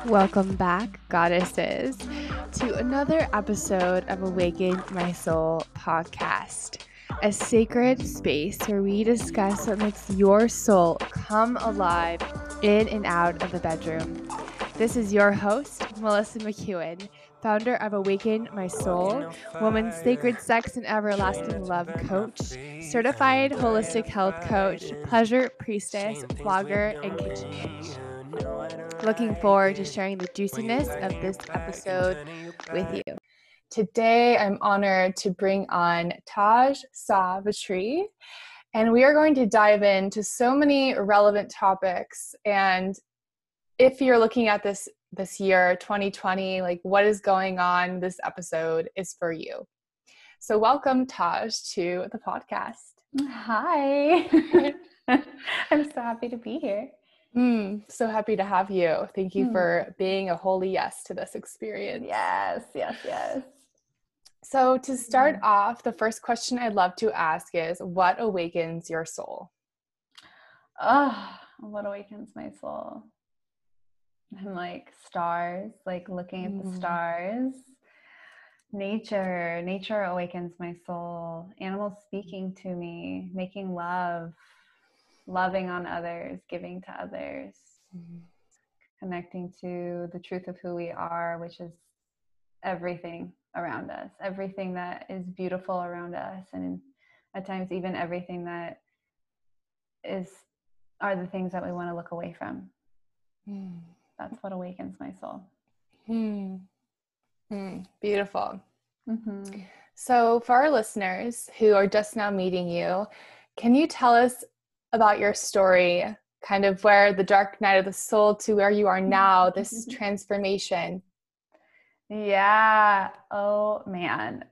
Welcome back, goddesses, to another episode of Awaken My Soul podcast, a sacred space where we discuss what makes your soul come alive in and out of the bedroom. This is your host, Melissa McEwen, founder of Awaken My Soul, woman's sacred sex and everlasting love coach, certified holistic health coach, pleasure priestess, blogger, and kitchen witch. Looking forward to sharing the juiciness of this episode with you. Today, I'm honored to bring on Taj Savitri, and we are going to dive into so many relevant topics. And if you're looking at this year, 2020, like what is going on, this episode is for you. So welcome, Taj, to the podcast. Hi. I'm so happy to be here. So happy to have you. Thank you for being a holy yes to this experience. Yes. So to start off, the first question I'd love to ask is, what awakens your soul? What awakens my soul? I'm like stars, like looking at the stars. Nature awakens my soul. Animals speaking to me, making love, loving on others, giving to others, connecting to the truth of who we are, which is everything around us, everything that is beautiful around us, and at times even everything that are the things that we want to look away from. That's what awakens my soul. Beautiful. So for our listeners who are just now meeting you, can you tell us about your story, kind of where the dark night of the soul to where you are now, this transformation? Yeah. Oh man.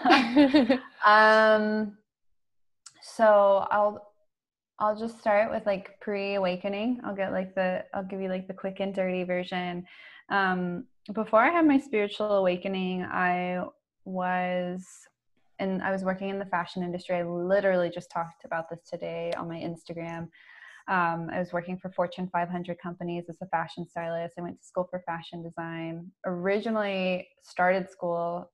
So I'll just start with like pre-awakening. I'll give you like the quick and dirty version. Before I had my spiritual awakening, I was working in the fashion industry. I literally just talked about this today on my Instagram. I was working for Fortune 500 companies as a fashion stylist. I went to school for fashion design. Originally started school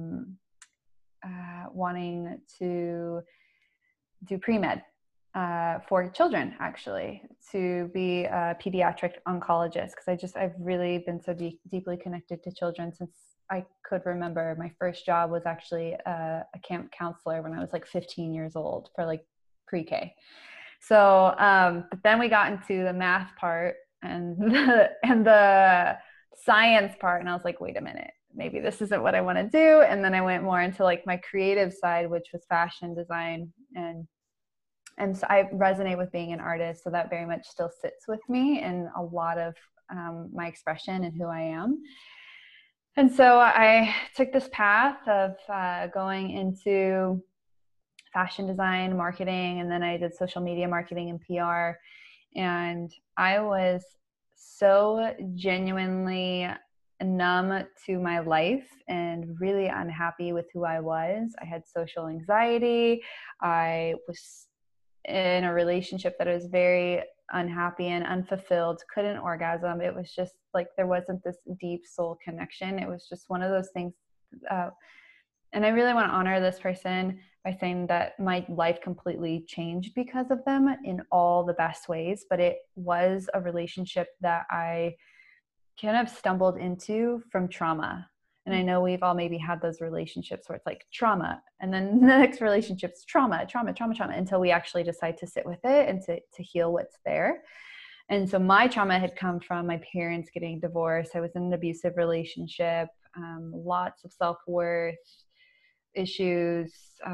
wanting to do pre-med for children, actually, to be a pediatric oncologist, because I've really been so deeply connected to children since I could remember. My first job was actually a camp counselor when I was like 15 years old for like pre-K. So, but then we got into the math part and the science part, and I was like, wait a minute, maybe this isn't what I want to do. And then I went more into like my creative side, which was fashion design, and so I resonate with being an artist. So that very much still sits with me in a lot of my expression and who I am. And so I took this path of going into fashion design, marketing, and then I did social media marketing and PR. And I was so genuinely numb to my life and really unhappy with who I was. I had social anxiety. I was in a relationship that was very unhappy and unfulfilled, couldn't orgasm. It was just like there wasn't this deep soul connection. It was just one of those things. And I really want to honor this person by saying that my life completely changed because of them in all the best ways. But it was a relationship that I kind of stumbled into from trauma. And I know we've all maybe had those relationships where it's like trauma, and then the next relationship's trauma, until we actually decide to sit with it and to heal what's there. And so my trauma had come from my parents getting divorced. I was in an abusive relationship, lots of self-worth issues,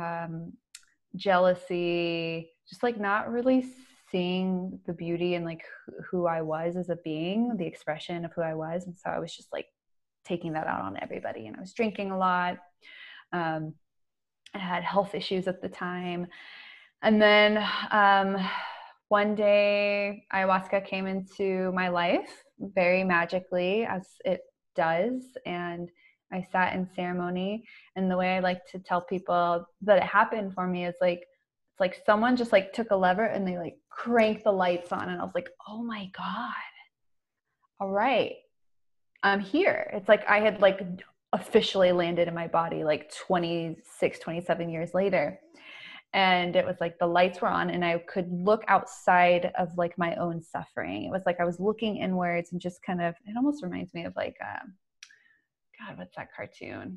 jealousy, just like not really seeing the beauty and like who I was as a being, the expression of who I was. And so I was just like taking that out on everybody. And I was drinking a lot. I had health issues at the time. And then one day ayahuasca came into my life very magically, as it does. And I sat in ceremony. And the way I like to tell people that it happened for me is like, it's like someone just like took a lever and they like cranked the lights on. And I was like, oh my God. All right. I'm here. It's like I had like officially landed in my body like 26, 27 years later. And it was like the lights were on and I could look outside of like my own suffering. It was like I was looking inwards and just kind of, it almost reminds me of like, God, what's that cartoon?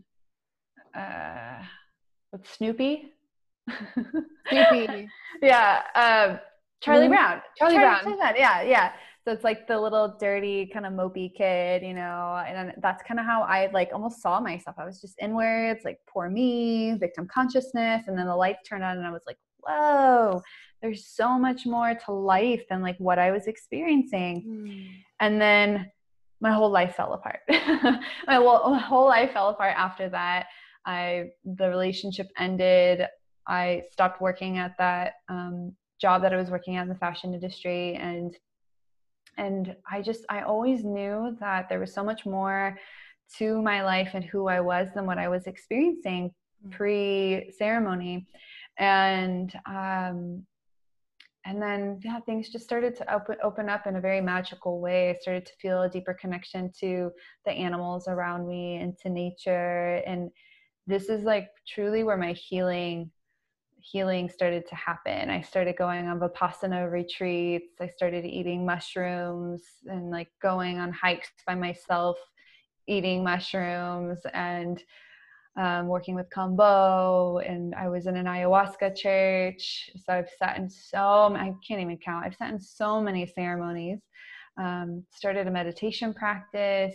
With Snoopy? Snoopy. Yeah. Charlie Brown. Charlie Brown. Yeah, yeah. So it's like the little dirty kind of mopey kid, you know, and that's kind of how I like almost saw myself. I was just inwards, like poor me, victim consciousness. And then the lights turned on and I was like, whoa, there's so much more to life than like what I was experiencing. And then my whole life fell apart. My whole life fell apart after that. The relationship ended. I stopped working at that job that I was working at in the fashion industry. And I always knew that there was so much more to my life and who I was than what I was experiencing pre-ceremony. And then, yeah, things just started to open up in a very magical way. I started to feel a deeper connection to the animals around me and to nature. And this is like truly where my healing started to happen. I started going on Vipassana retreats. I started eating mushrooms and like going on hikes by myself, eating mushrooms, and working with Kambo. And I was in an ayahuasca church. So I've sat in I can't even count. I've sat in so many ceremonies, started a meditation practice,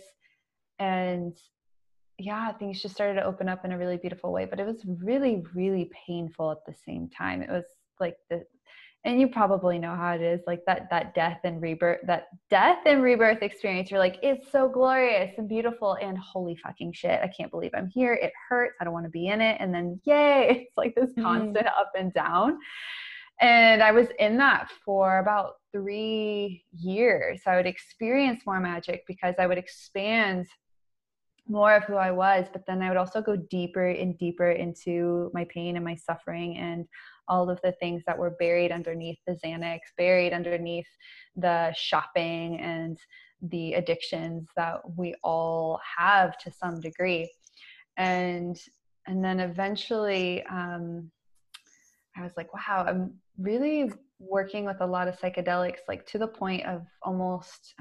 and yeah, things just started to open up in a really beautiful way, but it was really, really painful at the same time. It was like and you probably know how it is, like that death and rebirth experience. You're like, it's so glorious and beautiful and holy fucking shit, I can't believe I'm here. It hurts. I don't want to be in it. And then yay, it's like this constant up and down. And I was in that for about 3 years. I would experience more magic because I would expand more of who I was, but then I would also go deeper and deeper into my pain and my suffering and all of the things that were buried underneath the Xanax, buried underneath the shopping and the addictions that we all have to some degree. And then eventually I was like, wow, I'm really working with a lot of psychedelics, like to the point of almost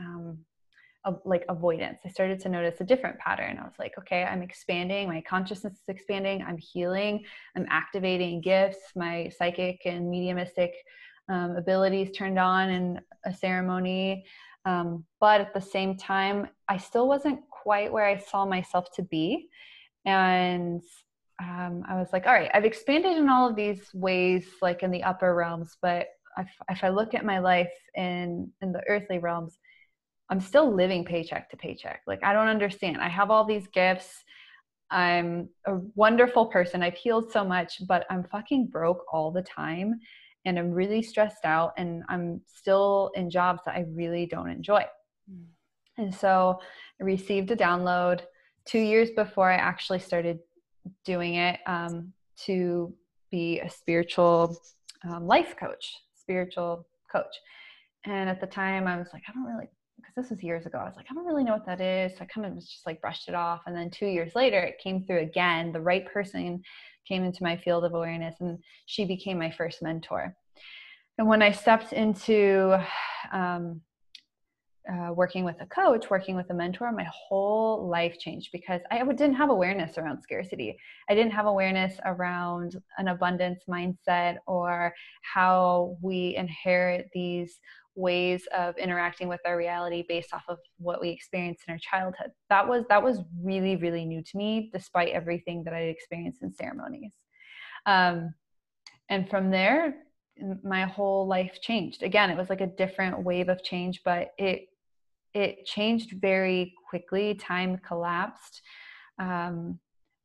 like avoidance. I started to notice a different pattern. I was like, okay, I'm expanding. My consciousness is expanding. I'm healing. I'm activating gifts. My psychic and mediumistic abilities turned on in a ceremony. But at the same time, I still wasn't quite where I saw myself to be. And I was like, all right, I've expanded in all of these ways, like in the upper realms. But if I look at my life in the earthly realms, I'm still living paycheck to paycheck. Like, I don't understand. I have all these gifts. I'm a wonderful person. I've healed so much, but I'm fucking broke all the time. And I'm really stressed out. And I'm still in jobs that I really don't enjoy. And so I received a download 2 years before I actually started doing it, to be a spiritual life coach, spiritual coach. And at the time I was like, I don't really, because this was years ago, I was like, I don't really know what that is. So I kind of just like brushed it off. And then 2 years later, it came through again. The right person came into my field of awareness and she became my first mentor. And when I stepped into working with a coach, working with a mentor, my whole life changed because I didn't have awareness around scarcity. I didn't have awareness around an abundance mindset or how we inherit these ways of interacting with our reality based off of what we experienced in our childhood. That was really, really new to me, despite everything that I experienced in ceremonies. And from there, my whole life changed. Again, it was like a different wave of change, but it changed very quickly. Time collapsed. And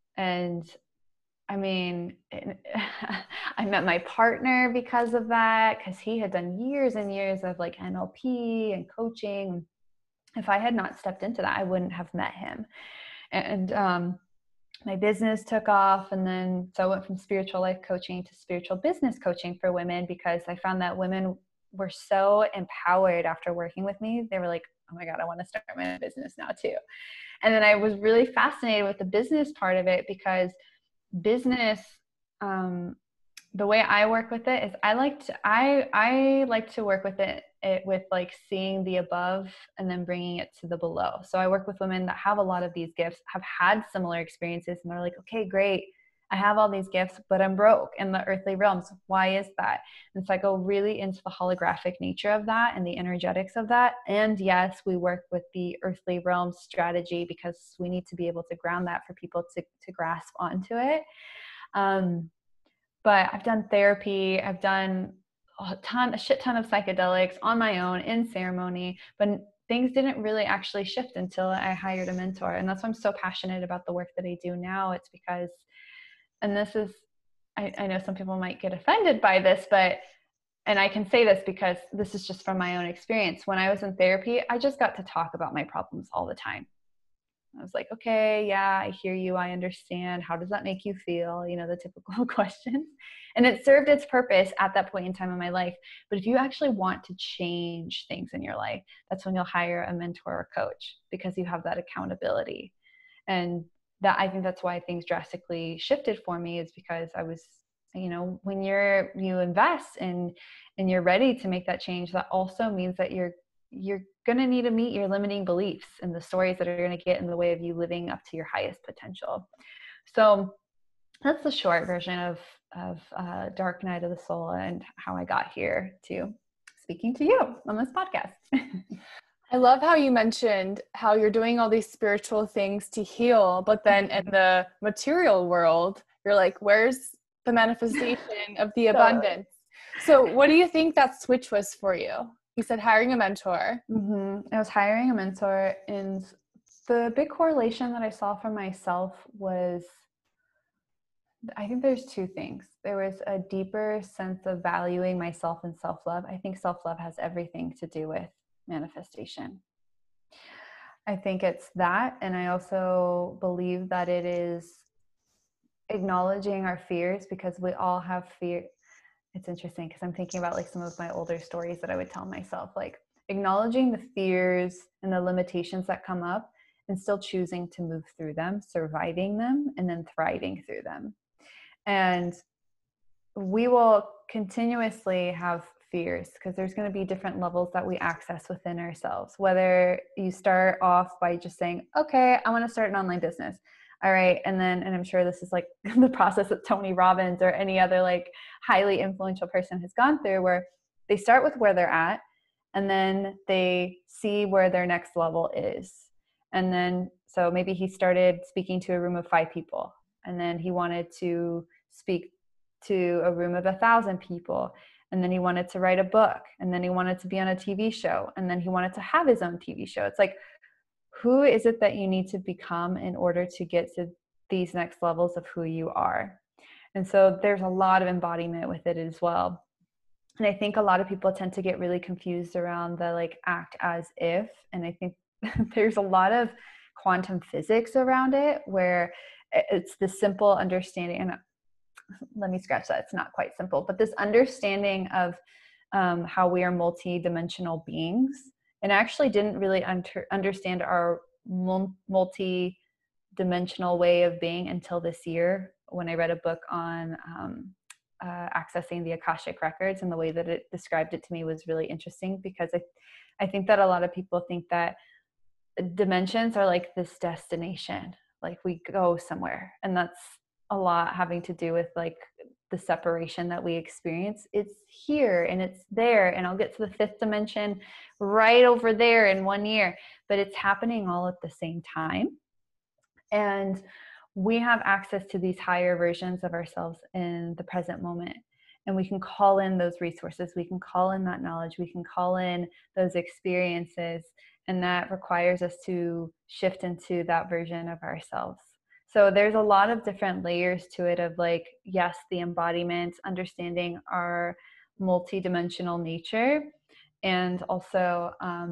I mean, I met my partner because of that, because he had done years and years of like NLP and coaching. If I had not stepped into that, I wouldn't have met him. And my business took off. And then, so I went from spiritual life coaching to spiritual business coaching for women, because I found that women were so empowered after working with me. They were like, oh my God, I want to start my business now too. And then I was really fascinated with the business part of it, because business, the way I work with it is I like to work with it with like seeing the above and then bringing it to the below. So I work with women that have a lot of these gifts, have had similar experiences, and they're like, okay, great, I have all these gifts, but I'm broke in the earthly realms. Why is that? And so I go really into the holographic nature of that and the energetics of that. And yes, we work with the earthly realm strategy, because we need to be able to ground that for people to grasp onto it. But I've done therapy, I've done a shit ton of psychedelics on my own in ceremony, but things didn't really actually shift until I hired a mentor. And that's why I'm so passionate about the work that I do now. It's because, and this is, I know some people might get offended by this, and I can say this because this is just from my own experience. When I was in therapy, I just got to talk about my problems all the time. I was like, okay, yeah, I hear you. I understand. How does that make you feel? The typical questions. And it served its purpose at that point in time in my life. But if you actually want to change things in your life, that's when you'll hire a mentor or coach, because you have that accountability. And that, I think that's why things drastically shifted for me, is because I was, when you invest and you're ready to make that change, that also means that you're going to need to meet your limiting beliefs and the stories that are going to get in the way of you living up to your highest potential. So that's the short version of Dark Night of the Soul and how I got here to speaking to you on this podcast. I love how you mentioned how you're doing all these spiritual things to heal, but then in the material world, you're like, where's the manifestation of the abundance? So what do you think that switch was for you? You said hiring a mentor. I was hiring a mentor, and the big correlation that I saw for myself was, I think there's two things. There was a deeper sense of valuing myself and self-love. I think self-love has everything to do with manifestation. I think it's that. And I also believe that it is acknowledging our fears, because we all have fear. It's interesting because I'm thinking about like some of my older stories that I would tell myself, like acknowledging the fears and the limitations that come up and still choosing to move through them, surviving them, and then thriving through them. And we will continuously have fears, because there's going to be different levels that we access within ourselves. Whether you start off by just saying, okay, I want to start an online business. All right. And I'm sure this is like the process that Tony Robbins or any other like highly influential person has gone through, where they start with where they're at, and then they see where their next level is. And then, so maybe he started speaking to a room of 5 people, and then he wanted to speak to a room of 1,000 people. And then he wanted to write a book, and then he wanted to be on a TV show, and then he wanted to have his own TV show. It's like, who is it that you need to become in order to get to these next levels of who you are? And so there's a lot of embodiment with it as well. And I think a lot of people tend to get really confused around the like act as if, and I think there's a lot of quantum physics around it, where it's the simple understanding, and let me scratch that, it's not quite simple, but this understanding of how we are multi-dimensional beings. And I actually didn't really understand our multi-dimensional way of being until this year, when I read a book on accessing the Akashic records, and the way that it described it to me was really interesting, because I think that a lot of people think that dimensions are like this destination, like we go somewhere, and that's a lot having to do with like the separation that we experience. It's here and it's there, and I'll get to the 5th dimension right over there in 1 year, but it's happening all at the same time. And we have access to these higher versions of ourselves in the present moment, and we can call in those resources, we can call in that knowledge, we can call in those experiences, and that requires us to shift into that version of ourselves. So there's a lot of different layers to it, of like, yes, the embodiment, understanding our multidimensional nature, and also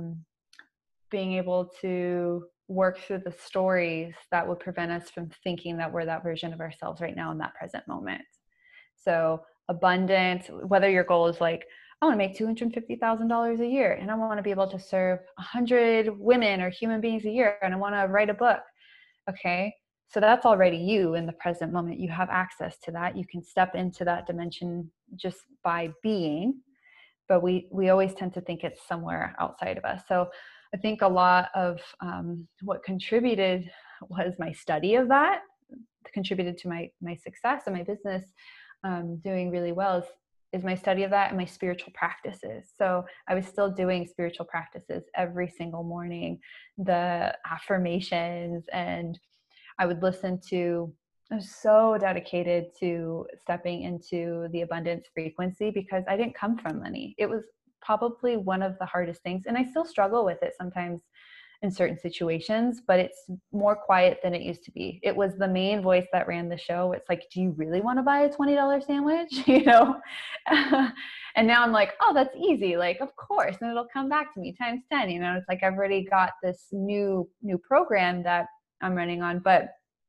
being able to work through the stories that would prevent us from thinking that we're that version of ourselves right now in that present moment. So abundant, whether your goal is like, I want to make $250,000 a year, and I want to be able to serve 100 women or human beings a year, and I want to write a book. Okay. So that's already you in the present moment. You have access to that. You can step into that dimension just by being, but we always tend to think it's somewhere outside of us. So I think a lot of what contributed was my study of that, contributed to my success and my business doing really well is my study of that and my spiritual practices. So I was still doing spiritual practices every single morning, the affirmations, and I would listen to, I was so dedicated to stepping into the abundance frequency because I didn't come from money. It was probably one of the hardest things, and I still struggle with it sometimes in certain situations, but it's more quiet than it used to be. It was the main voice that ran the show. It's like, do you really want to buy a $20 sandwich? You know? And now I'm like, oh, that's easy. Like, of course. And it'll come back to me times 10, you know, it's like, I've already got this new program that I'm running on. But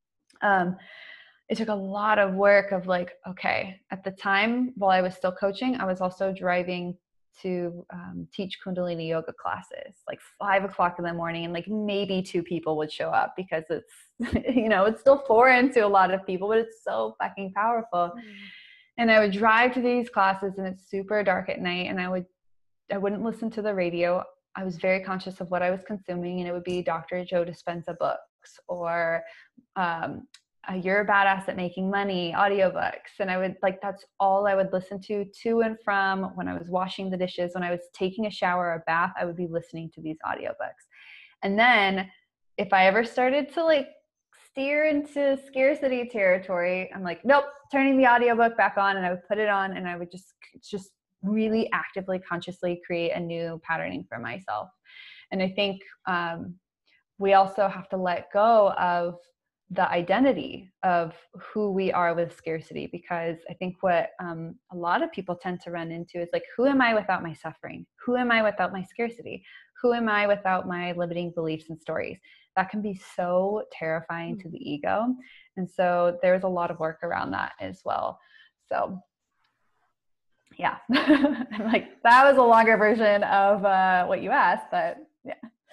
it took a lot of work of like, okay, at the time while I was still coaching, I was also driving to teach Kundalini yoga classes, like 5 o'clock in the morning, and like maybe 2 people would show up because it's, you know, it's still foreign to a lot of people, but it's so fucking powerful. And I would drive to these classes, and it's super dark at night, and I wouldn't listen to the radio. I was very conscious of what I was consuming, and it would be Dr. Joe Dispenza books or You're a Badass at Making Money audiobooks. And I would like, that's all I would listen to and from when I was washing the dishes, when I was taking a shower or a bath, I would be listening to these audiobooks. And then if I ever started to like steer into scarcity territory, I'm like, nope, turning the audiobook back on, and I would put it on, and I would just really actively, consciously create a new patterning for myself. And I think we also have to let go of the identity of who we are with scarcity, because I think what a lot of people tend to run into is like, who am I without my suffering? Who am I without my scarcity? Who am I without my limiting beliefs and stories? That can be so terrifying to the ego. And so there's a lot of work around that as well. So yeah, I'm like, that was a longer version of what you asked, but yeah.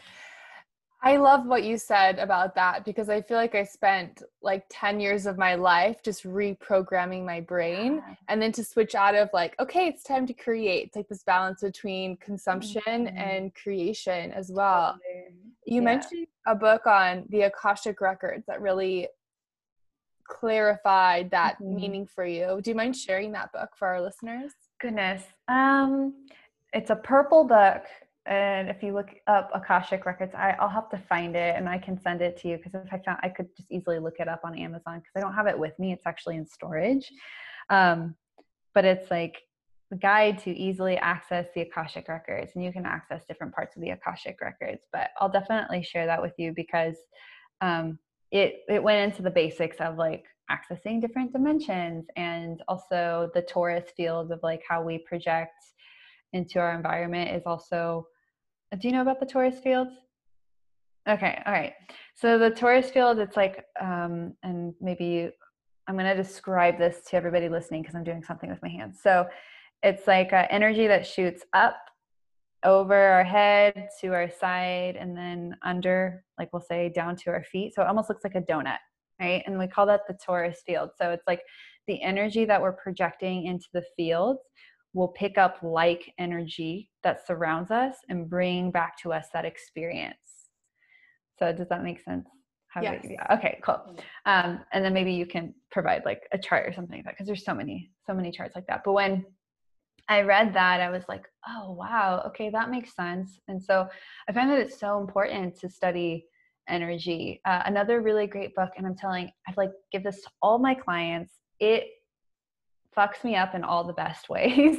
I love what you said about that, because I feel like I spent like 10 years of my life just reprogramming my brain, and then to switch out of like, okay, it's time to create. It's like this balance between consumption and creation as well. You mentioned a book on the Akashic Records that really clarified that meaning for you. Do you mind sharing that book for our listeners? Goodness. It's a purple book. And if you look up Akashic Records, I'll have to find it and I can send it to you, because if I could just easily look it up on Amazon, because I don't have it with me. It's actually in storage. But it's like a guide to easily access the Akashic Records, and you can access different parts of the Akashic Records. But I'll definitely share that with you, because it went into the basics of like accessing different dimensions, and also the torus fields of like how we project into our environment is also. Do you know about the torus fields? Okay. All right. So the torus field, it's like, and maybe I'm going to describe this to everybody listening, because I'm doing something with my hands. So it's like energy that shoots up over our head to our side, and then under, like we'll say, down to our feet. So it almost looks like a donut, right? And we call that the torus field. So it's like the energy that we're projecting into the fields will pick up like energy that surrounds us and bring back to us that experience. So does that make sense? Yes. Yeah. Okay, cool. And then maybe you can provide like a chart or something like that, because there's so many charts like that. But when I read that, I was like, oh, wow, okay, that makes sense. And so I find that it's so important to study energy. Another really great book, and I've like give this to all my clients. It fucks me up in all the best ways.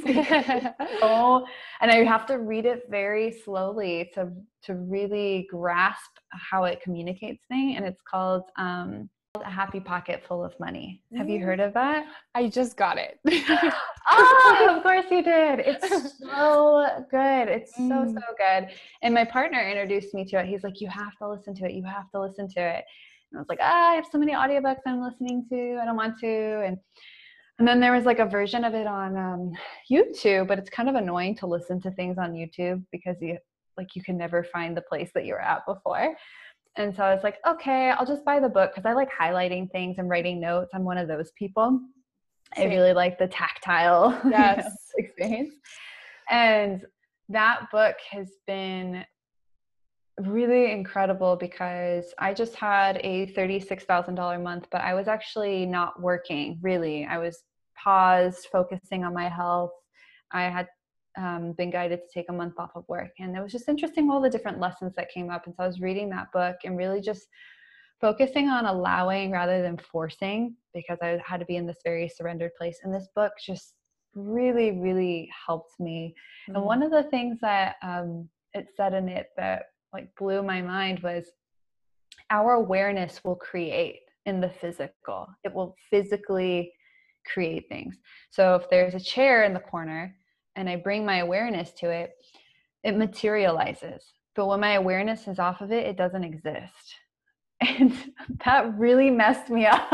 And I have to read it very slowly to really grasp how it communicates things. And it's called A Happy Pocket Full of Money. Have you heard of that? I just got it. Oh, of course you did. It's so good. It's so good. And my partner introduced me to it. He's like, you have to listen to it. You have to listen to it. And I was like, I have so many audiobooks I'm listening to. I don't want to. And And then there was like a version of it on YouTube, but it's kind of annoying to listen to things on YouTube because you can never find the place that you were at before. And so I was like, okay, I'll just buy the book because I like highlighting things and writing notes. I'm one of those people. I really like the tactile Yes. experience. And that book has been really incredible because I just had a $36,000 month, but I was actually not working really. I was paused, focusing on my health. I had been guided to take a month off of work. And it was just interesting, all the different lessons that came up. And so I was reading that book and really just focusing on allowing rather than forcing, because I had to be in this very surrendered place. And this book just really, really helped me. Mm-hmm. And one of the things that it said in it that like blew my mind was our awareness will create in the physical. It will physically create things. So if there's a chair in the corner and I bring my awareness to it, it materializes. But when my awareness is off of it, it doesn't exist. And that really messed me up.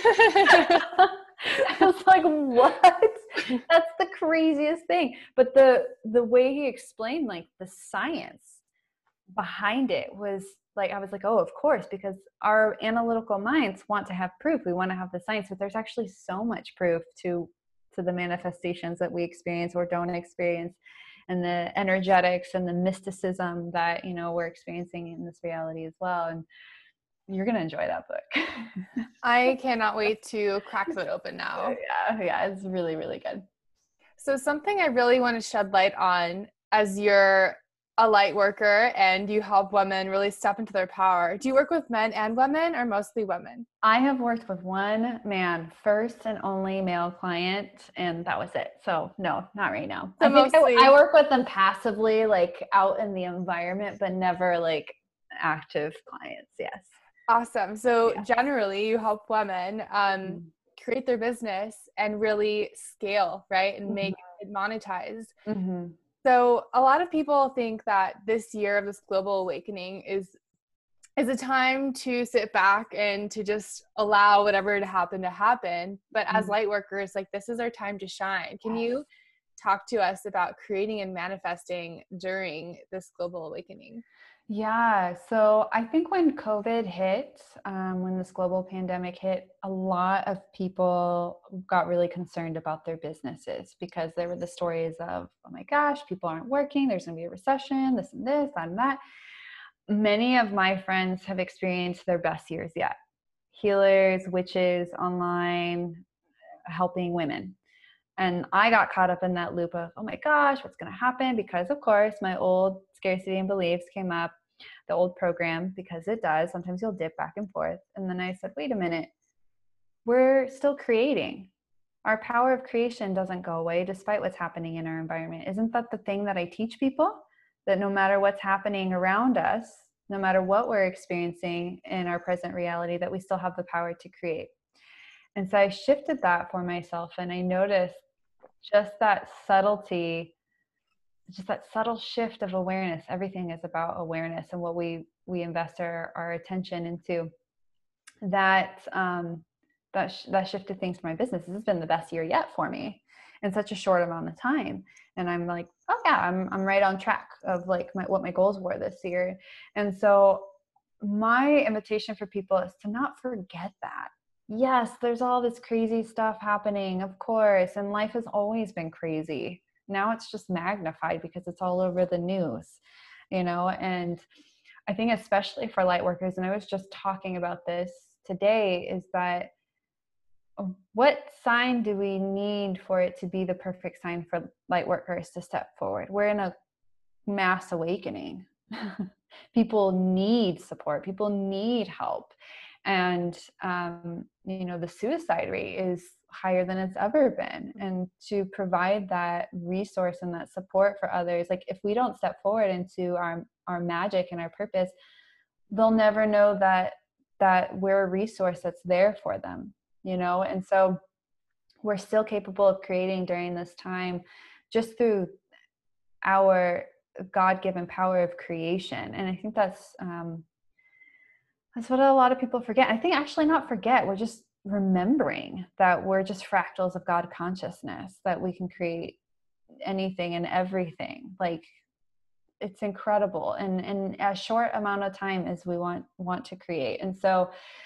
I was like, what? That's the craziest thing. But the way he explained like the science behind it was like, I was like, oh, of course, because our analytical minds want to have proof. We want to have the science, but there's actually so much proof to the manifestations that we experience or don't experience, and the energetics and the mysticism that, we're experiencing in this reality as well. And you're going to enjoy that book. I cannot wait to crack that open now. Yeah, it's really, really good. So something I really want to shed light on, as you're a light worker and you help women really step into their power. Do you work with men and women or mostly women? I have worked with one man, first and only male client, and that was it. So no, not right now. So I work with them passively, like out in the environment, but never like active clients. Yes. Awesome. So generally you help women create their business and really scale, right? And make it monetize. Mm-hmm. So a lot of people think that this year of this global awakening is a time to sit back and to just allow whatever to happen. But as light workers, like, this is our time to shine. Can you talk to us about creating and manifesting during this global awakening? Yeah. So I think when COVID hit, when this global pandemic hit, a lot of people got really concerned about their businesses because there were the stories of, oh my gosh, people aren't working. There's going to be a recession, this and this, that and that. Many of my friends have experienced their best years yet. Healers, witches, online, helping women. And I got caught up in that loop of, oh my gosh, what's going to happen? Because of course, my old scarcity and beliefs came up, the old program, because it does. Sometimes you'll dip back and forth. And then I said, wait a minute, we're still creating. Our power of creation doesn't go away despite what's happening in our environment. Isn't that the thing that I teach people? That no matter what's happening around us, no matter what we're experiencing in our present reality, that we still have the power to create. And so I shifted that for myself, and I noticed just that subtlety, just that subtle shift of awareness. Everything is about awareness and what we invest our attention into. That shifted things for my business. This has been the best year yet for me in such a short amount of time. And I'm like, oh yeah, I'm right on track of like what my goals were this year. And so my invitation for people is to not forget that. Yes, there's all this crazy stuff happening, of course, and life has always been crazy. Now it's just magnified because it's all over the news, and I think especially for light workers, and I was just talking about this today, is that what sign do we need for it to be the perfect sign for light workers to step forward? We're in a mass awakening. People need support. People need help. And, the suicide rate is higher than it's ever been. And to provide that resource and that support for others, like if we don't step forward into our magic and our purpose, they'll never know that we're a resource that's there for them, And so we're still capable of creating during this time just through our God-given power of creation. And I think that's what a lot of people forget. I think actually not forget, we're just remembering that we're just fractals of God consciousness, that we can create anything and everything. Like, it's incredible, and in as short amount of time as we want to create. And so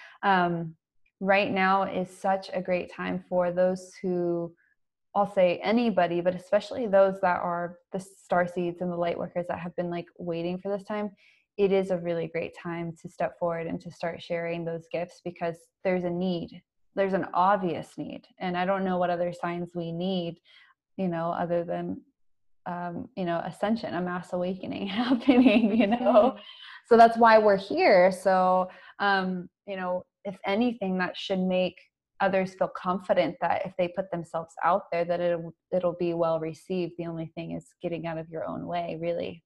right now is such a great time for those who, I'll say anybody, but especially those that are the star seeds and the light workers that have been like waiting for this time. It is a really great time to step forward and to start sharing those gifts, because there's a need. There's an obvious need. And I don't know what other signs we need, other than, ascension, a mass awakening happening, So that's why we're here. So, if anything, that should make others feel confident that if they put themselves out there, that it'll be well received. The only thing is getting out of your own way, really.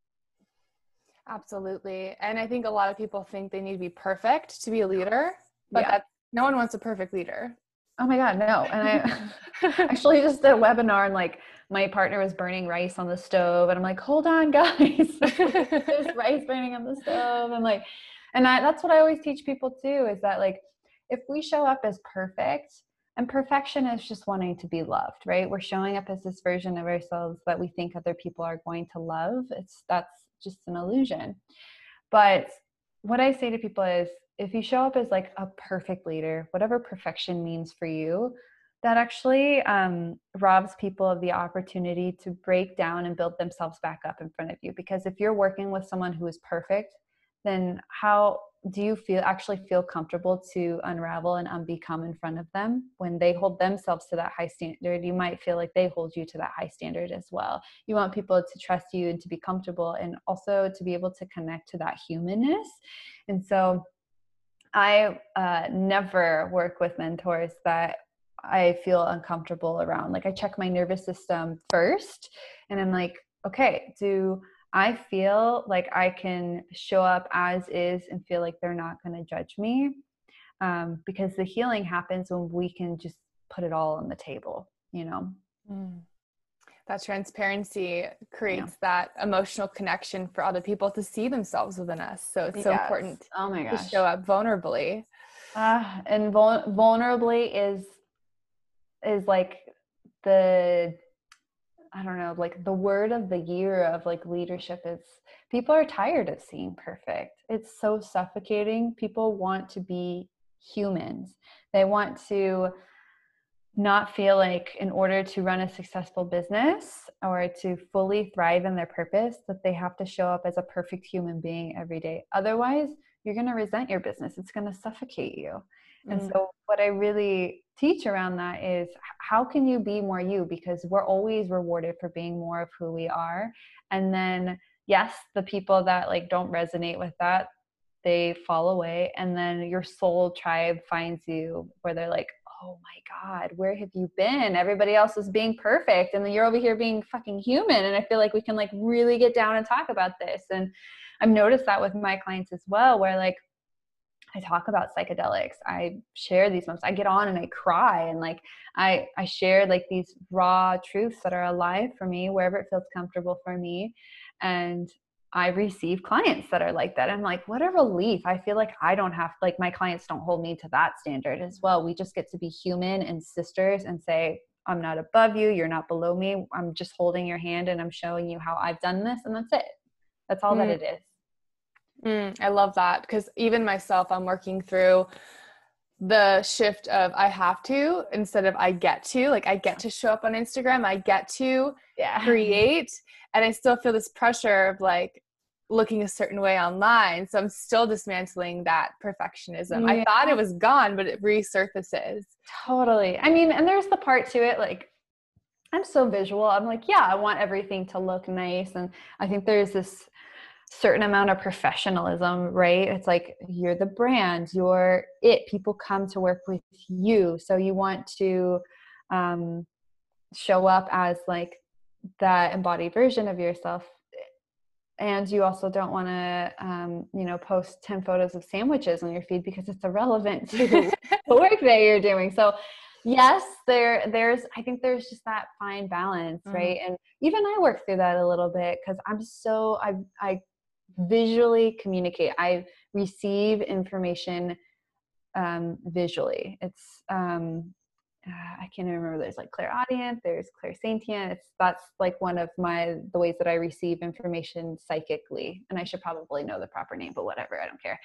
Absolutely. And I think a lot of people think they need to be perfect to be a leader, but no one wants a perfect leader. Oh my God, no. And I actually just did a webinar, and like my partner was burning rice on the stove, and I'm like, hold on guys, there's rice burning on the stove. And that's what I always teach people too, is that like, if we show up as perfect, and perfection is just wanting to be loved, right? We're showing up as this version of ourselves that we think other people are going to love. That's just an illusion. But what I say to people is, if you show up as like a perfect leader, whatever perfection means for you, that actually robs people of the opportunity to break down and build themselves back up in front of you. Because if you're working with someone who is perfect, then how do you actually feel comfortable to unravel and unbecome in front of them? When they hold themselves to that high standard, you might feel like they hold you to that high standard as well. You want people to trust you and to be comfortable, and also to be able to connect to that humanness. And so I never work with mentors that I feel uncomfortable around. Like, I check my nervous system first, and I'm like, okay, do I feel like I can show up as is and feel like they're not going to judge me? Because the healing happens when we can just put it all on the table, That transparency creates that emotional connection for other people to see themselves within us. So it's so important to show up vulnerably. And vulnerably is like I don't know, like the word of the year of like leadership is, people are tired of seeing perfect. It's so suffocating. People want to be humans. They want to not feel like, in order to run a successful business or to fully thrive in their purpose, that they have to show up as a perfect human being every day. Otherwise, you're going to resent your business. It's going to suffocate you. And so what I really teach around that is, how can you be more you? Because we're always rewarded for being more of who we are. And then, yes, the people that like don't resonate with that, they fall away. And then your soul tribe finds you, where they're like, oh my God, where have you been? Everybody else is being perfect, and then you're over here being fucking human. And I feel like we can like really get down and talk about this. And I've noticed that with my clients as well, where like, I talk about psychedelics. I share these moments. I get on and I cry, and like I share like these raw truths that are alive for me wherever it feels comfortable for me. And I receive clients that are like that. I'm like, what a relief. I feel like I don't have, like, my clients don't hold me to that standard as well. We just get to be human and sisters and say, I'm not above you. You're not below me. I'm just holding your hand and I'm showing you how I've done this. And that's it. That's all that it is. I love that, because even myself, I'm working through the shift of I have to instead of I get to. Like, I get to show up on Instagram, I get to create, and I still feel this pressure of like looking a certain way online. So I'm still dismantling that perfectionism. I thought it was gone, but it resurfaces. Totally. I mean, and there's the part to it, like, I'm so visual. I'm like, yeah, I want everything to look nice. And I think there's this certain amount of professionalism, right? It's like, you're the brand, you're it. People come to work with you. So you want to show up as like that embodied version of yourself. And you also don't want to, post 10 photos of sandwiches on your feed, because it's irrelevant to the work that you're doing. So yes, I think there's just that fine balance, right? And even I work through that a little bit, because I visually communicate. I receive information visually. It's I can't even remember. There's like clairaudient, there's clairsentient. That's like one of the ways that I receive information psychically. And I should probably know the proper name, but whatever, I don't care.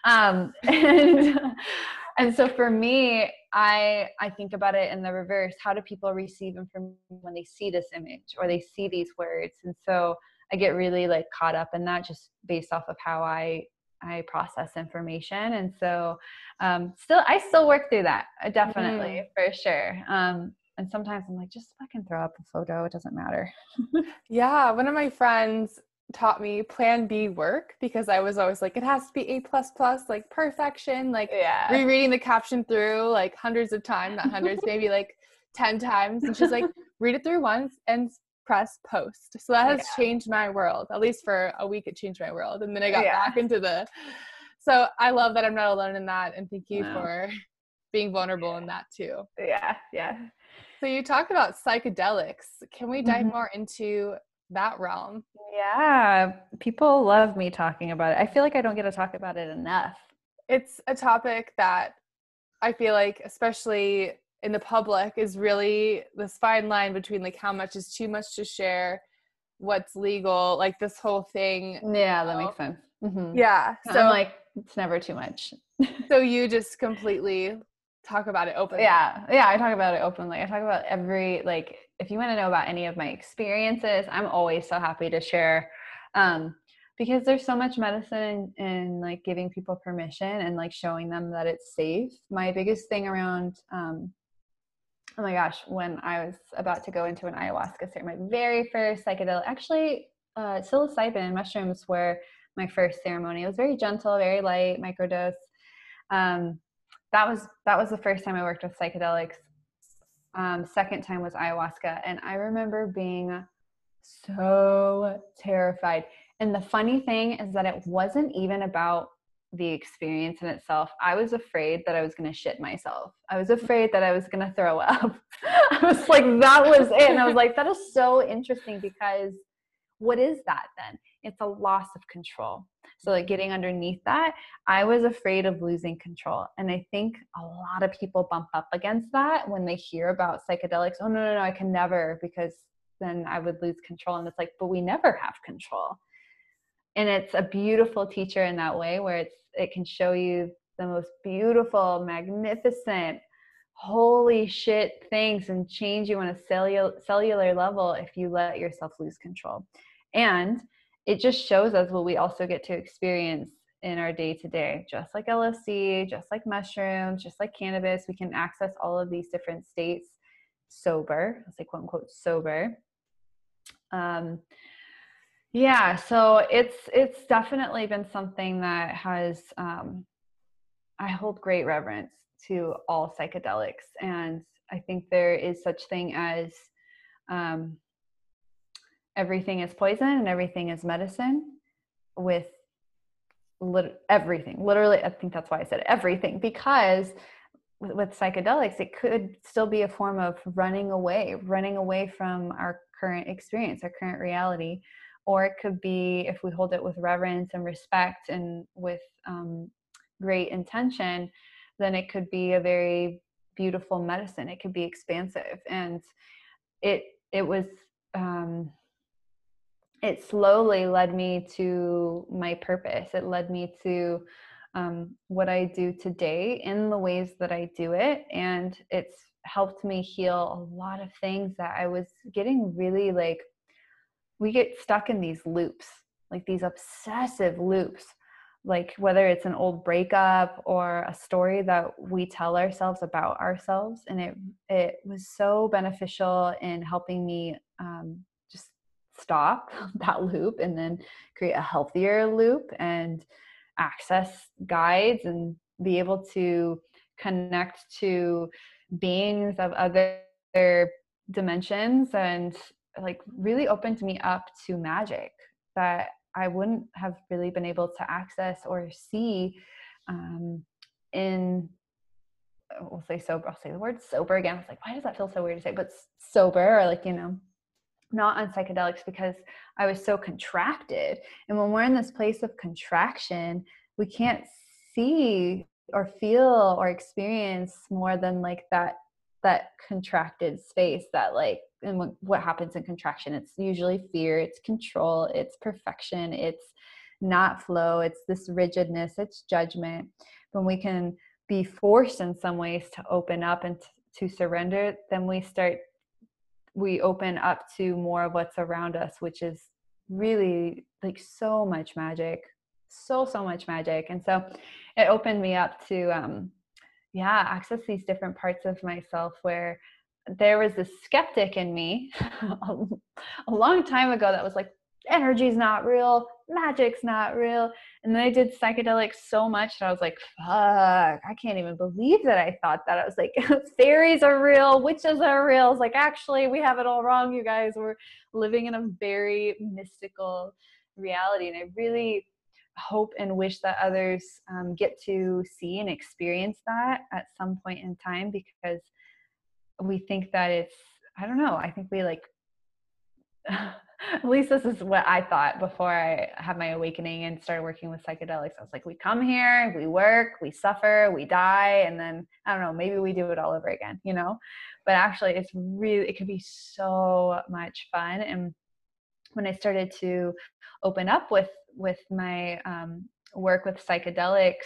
And so for me, I think about it in the reverse. How do people receive information when they see this image or they see these words? And so I get really like caught up in that just based off of how I process information. And so I still work through that, definitely, for sure. And sometimes I'm like, just fucking throw up a photo. It doesn't matter. Yeah. One of my friends taught me plan B work because I was always like, it has to be A++, like perfection, like rereading the caption through like hundreds of times, not hundreds, maybe like 10 times. And she's like, read it through once and press post. So that has changed my world. At least for a week, it changed my world. And then I got back into so I love that I'm not alone in that. And thank you for being vulnerable in that too. Yeah. So you talked about psychedelics. Can we dive more into that realm? Yeah. People love me talking about it. I feel like I don't get to talk about it enough. It's a topic that I feel like, especially in the public, is really this fine line between like how much is too much to share, what's legal, like this whole thing. Yeah, that makes sense. Mm-hmm. Yeah. So I'm like, it's never too much. So you just completely talk about it openly. Yeah, I talk about it openly. I talk about like, if you want to know about any of my experiences, I'm always so happy to share. Because there's so much medicine in like giving people permission and like showing them that it's safe. My biggest thing around, oh my gosh, when I was about to go into an ayahuasca ceremony, my very first psychedelic, actually, psilocybin mushrooms were my first ceremony. It was very gentle, very light, microdose. That was the first time I worked with psychedelics. Second time was ayahuasca. And I remember being so terrified. And the funny thing is that it wasn't even about the experience in itself. I was afraid that I was going to shit myself. I was afraid that I was going to throw up. I was like, that was it. And I was like, that is so interesting because what is that then? It's a loss of control. So like getting underneath that, I was afraid of losing control. And I think a lot of people bump up against that when they hear about psychedelics. Oh, no, I can never, because then I would lose control. And it's like, but we never have control. And it's a beautiful teacher in that way where it can show you the most beautiful, magnificent, holy shit things and change you on a cellular level if you let yourself lose control. And it just shows us what we also get to experience in our day-to-day, just like LSD, just like mushrooms, just like cannabis. We can access all of these different states sober, let's say quote unquote sober. Yeah, so it's definitely been something that has, I hold great reverence to all psychedelics. And I think there is such thing as everything is poison and everything is medicine with everything. Literally, I think that's why I said everything, because with psychedelics, it could still be a form of running away from our current experience, our current reality. Or it could be, if we hold it with reverence and respect and with great intention, then it could be a very beautiful medicine. It could be expansive. And it was, it slowly led me to my purpose. It led me to what I do today in the ways that I do it. And it's helped me heal a lot of things that I was getting really like, we get stuck in these loops, like these obsessive loops, like whether it's an old breakup or a story that we tell ourselves about ourselves. And it was so beneficial in helping me just stop that loop and then create a healthier loop and access guides and be able to connect to beings of other dimensions, and like really opened me up to magic that I wouldn't have really been able to access or see in, we'll say sober, I'll say the word sober again. I was like, why does that feel so weird to say? But sober, or like, you know, not on psychedelics, because I was so contracted. And when we're in this place of contraction, we can't see or feel or experience more than like that contracted space that like, and what happens in contraction, it's usually fear, it's control, it's perfection, it's not flow, it's this rigidness, it's judgment. When we can be forced in some ways to open up and to surrender, then we open up to more of what's around us, which is really like so much magic, so much magic. And so it opened me up to access these different parts of myself where there was this skeptic in me a long time ago that was like, energy's not real, magic's not real. And then I did psychedelics so much that I was like, fuck, I can't even believe that I thought that. I was like, fairies are real, witches are real. It's like, actually, we have it all wrong, you guys. We're living in a very mystical reality. And I really hope and wish that others get to see and experience that at some point in time, because we think that it's, I don't know, I think we like, at least this is what I thought before I had my awakening and started working with psychedelics. I was like, we come here, we work, we suffer, we die, and then, I don't know, maybe we do it all over again, you know? But actually, it's really, it could be so much fun. And when I started to open up with my work with psychedelics,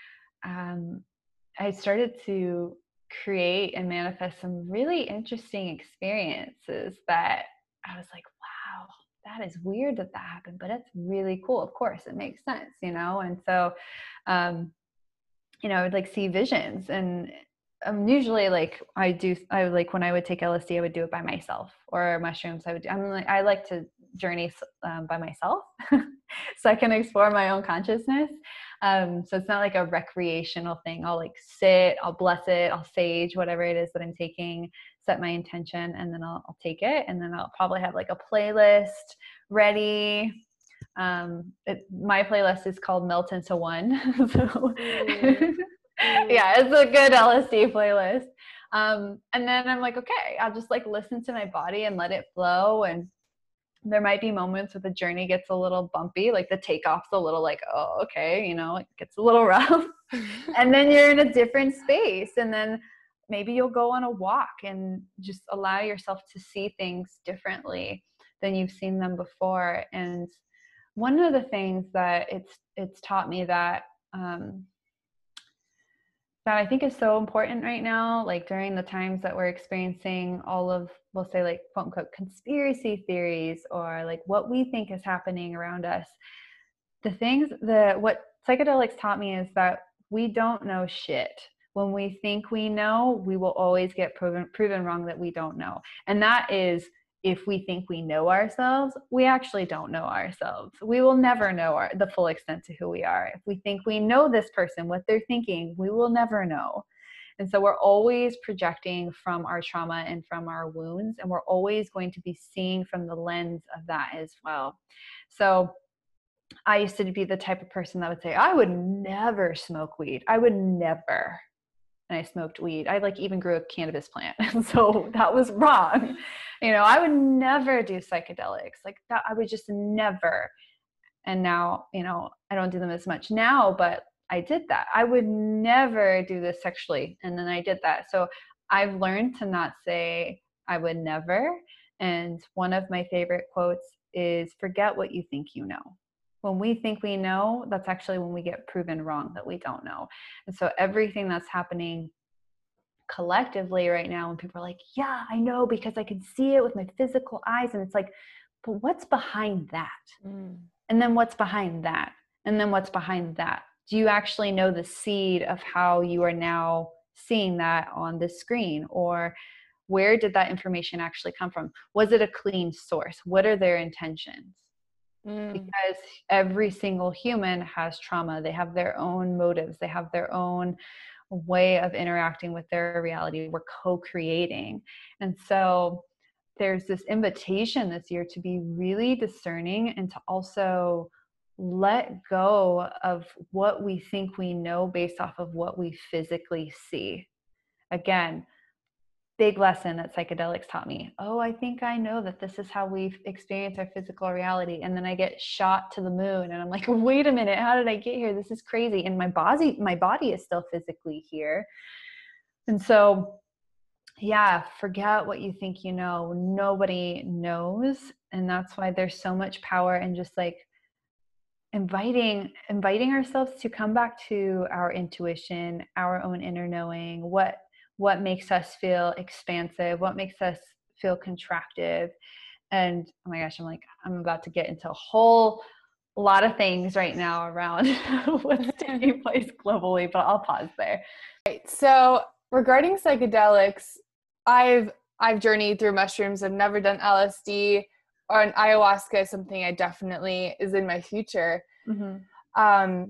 I started to create and manifest some really interesting experiences that I was like, wow, that is weird that happened, but it's really cool. Of course, it makes sense, you know? And so, I would like see visions, and usually like I would like when I would take LSD, I would do it by myself, or mushrooms. I like to journey by myself so I can explore my own consciousness. So it's not like a recreational thing. I'll like sit, I'll bless it, I'll sage whatever it is that I'm taking, set my intention, and then I'll take it. And then I'll probably have like a playlist ready. My playlist is called Melt Into One. So yeah, it's a good LSD playlist. And then I'm like, okay, I'll just like listen to my body and let it flow. And there might be moments where the journey gets a little bumpy, like the takeoff's a little like, oh, okay, it gets a little rough. And then you're in a different space. And then maybe you'll go on a walk and just allow yourself to see things differently than you've seen them before. And one of the things that it's taught me that that I think is so important right now, like during the times that we're experiencing all of, we'll say like quote unquote conspiracy theories, or like what we think is happening around us. What psychedelics taught me is that we don't know shit. When we think we know, we will always get proven wrong that we don't know. And that is, if we think we know ourselves, we actually don't know ourselves. We will never know the full extent to who we are. If we think we know this person, what they're thinking, we will never know. And so we're always projecting from our trauma and from our wounds, and we're always going to be seeing from the lens of that as well. So I used to be the type of person that would say, I would never smoke weed. I would never. And I smoked weed. I like even grew a cannabis plant. And so that was wrong. I would never do psychedelics like that. I would just never. And now, I don't do them as much now, but I did that. I would never do this sexually. And then I did that. So I've learned to not say I would never. And one of my favorite quotes is, forget what you think you know. When we think we know, that's actually when we get proven wrong that we don't know. And so everything that's happening collectively right now, when people are like, yeah, I know because I can see it with my physical eyes. And it's like, but what's behind that? And then what's behind that? And then what's behind that? Do you actually know the seed of how you are now seeing that on the screen? Or where did that information actually come from? Was it a clean source? What are their intentions? Because every single human has trauma. They have their own motives. They have their own way of interacting with their reality. We're co-creating. And so there's this invitation this year to be really discerning and to also let go of what we think we know based off of what we physically see. Again, big lesson that psychedelics taught me. Oh, I think I know that this is how we experience our physical reality. And then I get shot to the moon and I'm like, wait a minute, how did I get here? This is crazy. And my body is still physically here. And so, yeah, forget what you think you know. Nobody knows. And that's why there's so much power in just like inviting ourselves to come back to our intuition, our own inner knowing, what makes us feel expansive, what makes us feel contractive. And oh my gosh, I'm about to get into a whole lot of things right now around what's taking place globally, but I'll pause there. Right. So regarding psychedelics, I've journeyed through mushrooms. I've never done LSD, or an ayahuasca is something I definitely is in my future. Mm-hmm.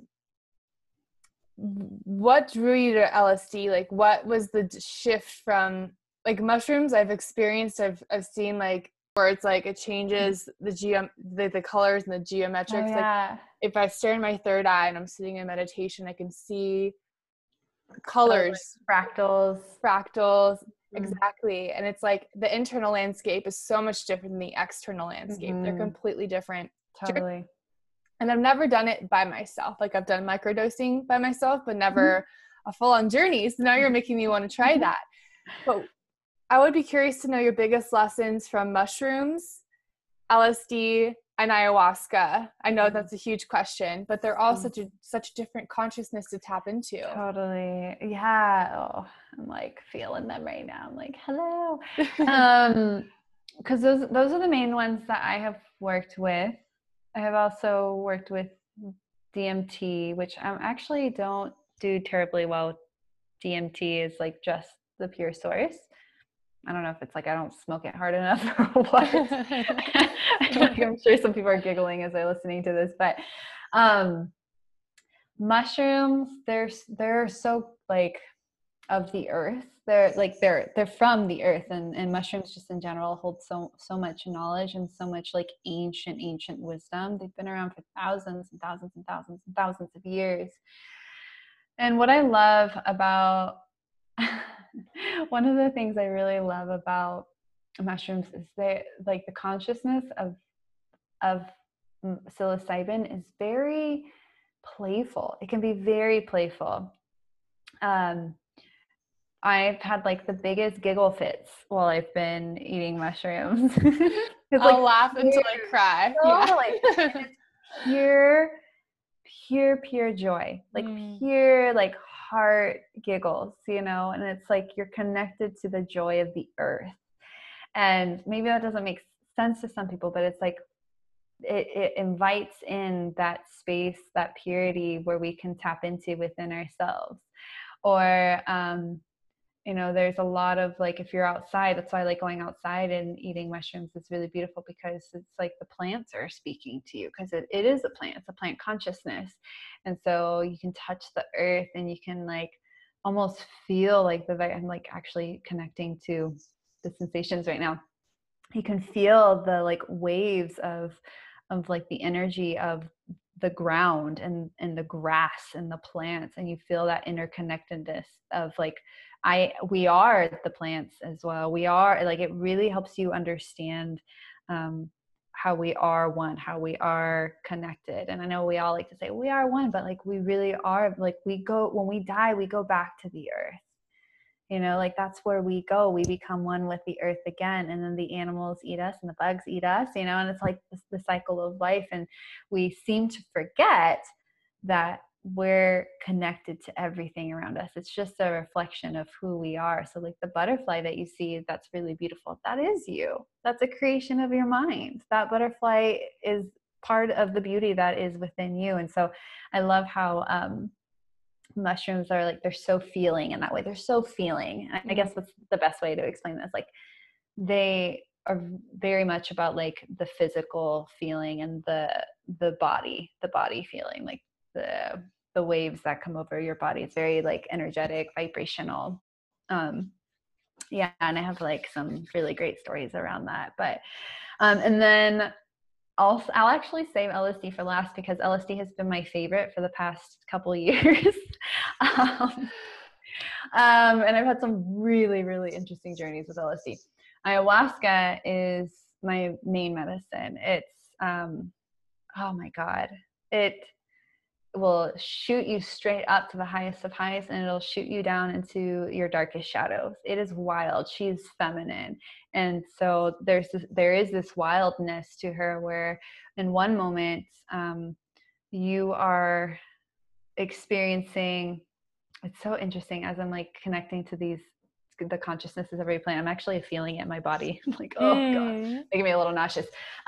What drew you to LSD? Like, what was the shift from like mushrooms? I've experienced. I've seen like where it's like it changes the colors and the geometrics. Oh, yeah. Like if I stare in my third eye and I'm sitting in meditation, I can see colors, like fractals. Mm-hmm. Exactly. And it's like the internal landscape is so much different than the external landscape. Mm-hmm. They're completely different. Totally. And I've never done it by myself. Like I've done microdosing by myself, but never a full-on journey. So now you're making me want to try that. But I would be curious to know your biggest lessons from mushrooms, LSD, and ayahuasca. I know that's a huge question, but they're all such different consciousness to tap into. Totally. Yeah. Oh, I'm like feeling them right now. I'm like, hello. Because those are the main ones that I have worked with. I have also worked with DMT, which I actually don't do terribly well with. DMT is like just the pure source. I don't know if it's like I don't smoke it hard enough or what. I'm sure some people are giggling as they're listening to this, but mushrooms, they're so like of the earth. They're from the earth, and mushrooms just in general hold so much knowledge and so much like ancient wisdom. They've been around for thousands and thousands and thousands and thousands of years. And what I love about one of the things I really love about mushrooms is they like the consciousness of psilocybin is very playful. It can be very playful. I've had like the biggest giggle fits while I've been eating mushrooms. I'll laugh until I cry. Totally. Yeah. It's pure joy, like pure like heart giggles, you know, and it's like you're connected to the joy of the earth. And maybe that doesn't make sense to some people, but it's like it invites in that space, that purity where we can tap into within ourselves. Or you know, there's a lot of like, if you're outside, that's why I like going outside and eating mushrooms. It's really beautiful because it's like the plants are speaking to you, because it is a plant. It's a plant consciousness. And so you can touch the earth and you can like almost feel like I'm like actually connecting to the sensations right now. You can feel the like waves of like the energy of the ground and the grass and the plants, and you feel that interconnectedness of like we are the plants as well. We are like, it really helps you understand how we are one, how we are connected. And I know we all like to say we are one, but like we really are, like when we die, we go back to the earth. You know, like that's where we go. We become one with the earth again, and then the animals eat us and the bugs eat us, you know, and it's like the cycle of life. And we seem to forget that we're connected to everything around us. It's just a reflection of who we are. So like the butterfly that you see, that's really beautiful. That is you. That's a creation of your mind. That butterfly is part of the beauty that is within you. And so I love how mushrooms are like, they're so feeling in that way. They're so feeling. I guess that's the best way to explain this. Like they are very much about like the physical feeling and the body feeling, like the waves that come over your body. It's very like energetic, vibrational. Yeah. And I have like some really great stories around that. But and then I'll actually save LSD for last, because LSD has been my favorite for the past couple of years. And I've had some really, really interesting journeys with LSD. Ayahuasca is my main medicine. It's, oh my God, it will shoot you straight up to the highest of highs, and it'll shoot you down into your darkest shadows. It is wild. She's feminine. And so there is this wildness to her where in one moment, you are experiencing, it's so interesting as I'm like connecting to the consciousnesses of every plant. I'm actually feeling it in my body. I'm like, oh God, making me a little nauseous.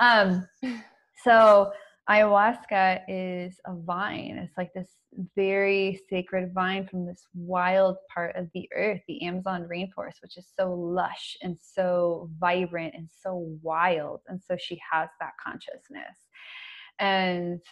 So ayahuasca is a vine. It's like this very sacred vine from this wild part of the earth, the Amazon rainforest, which is so lush and so vibrant and so wild. And so she has that consciousness. And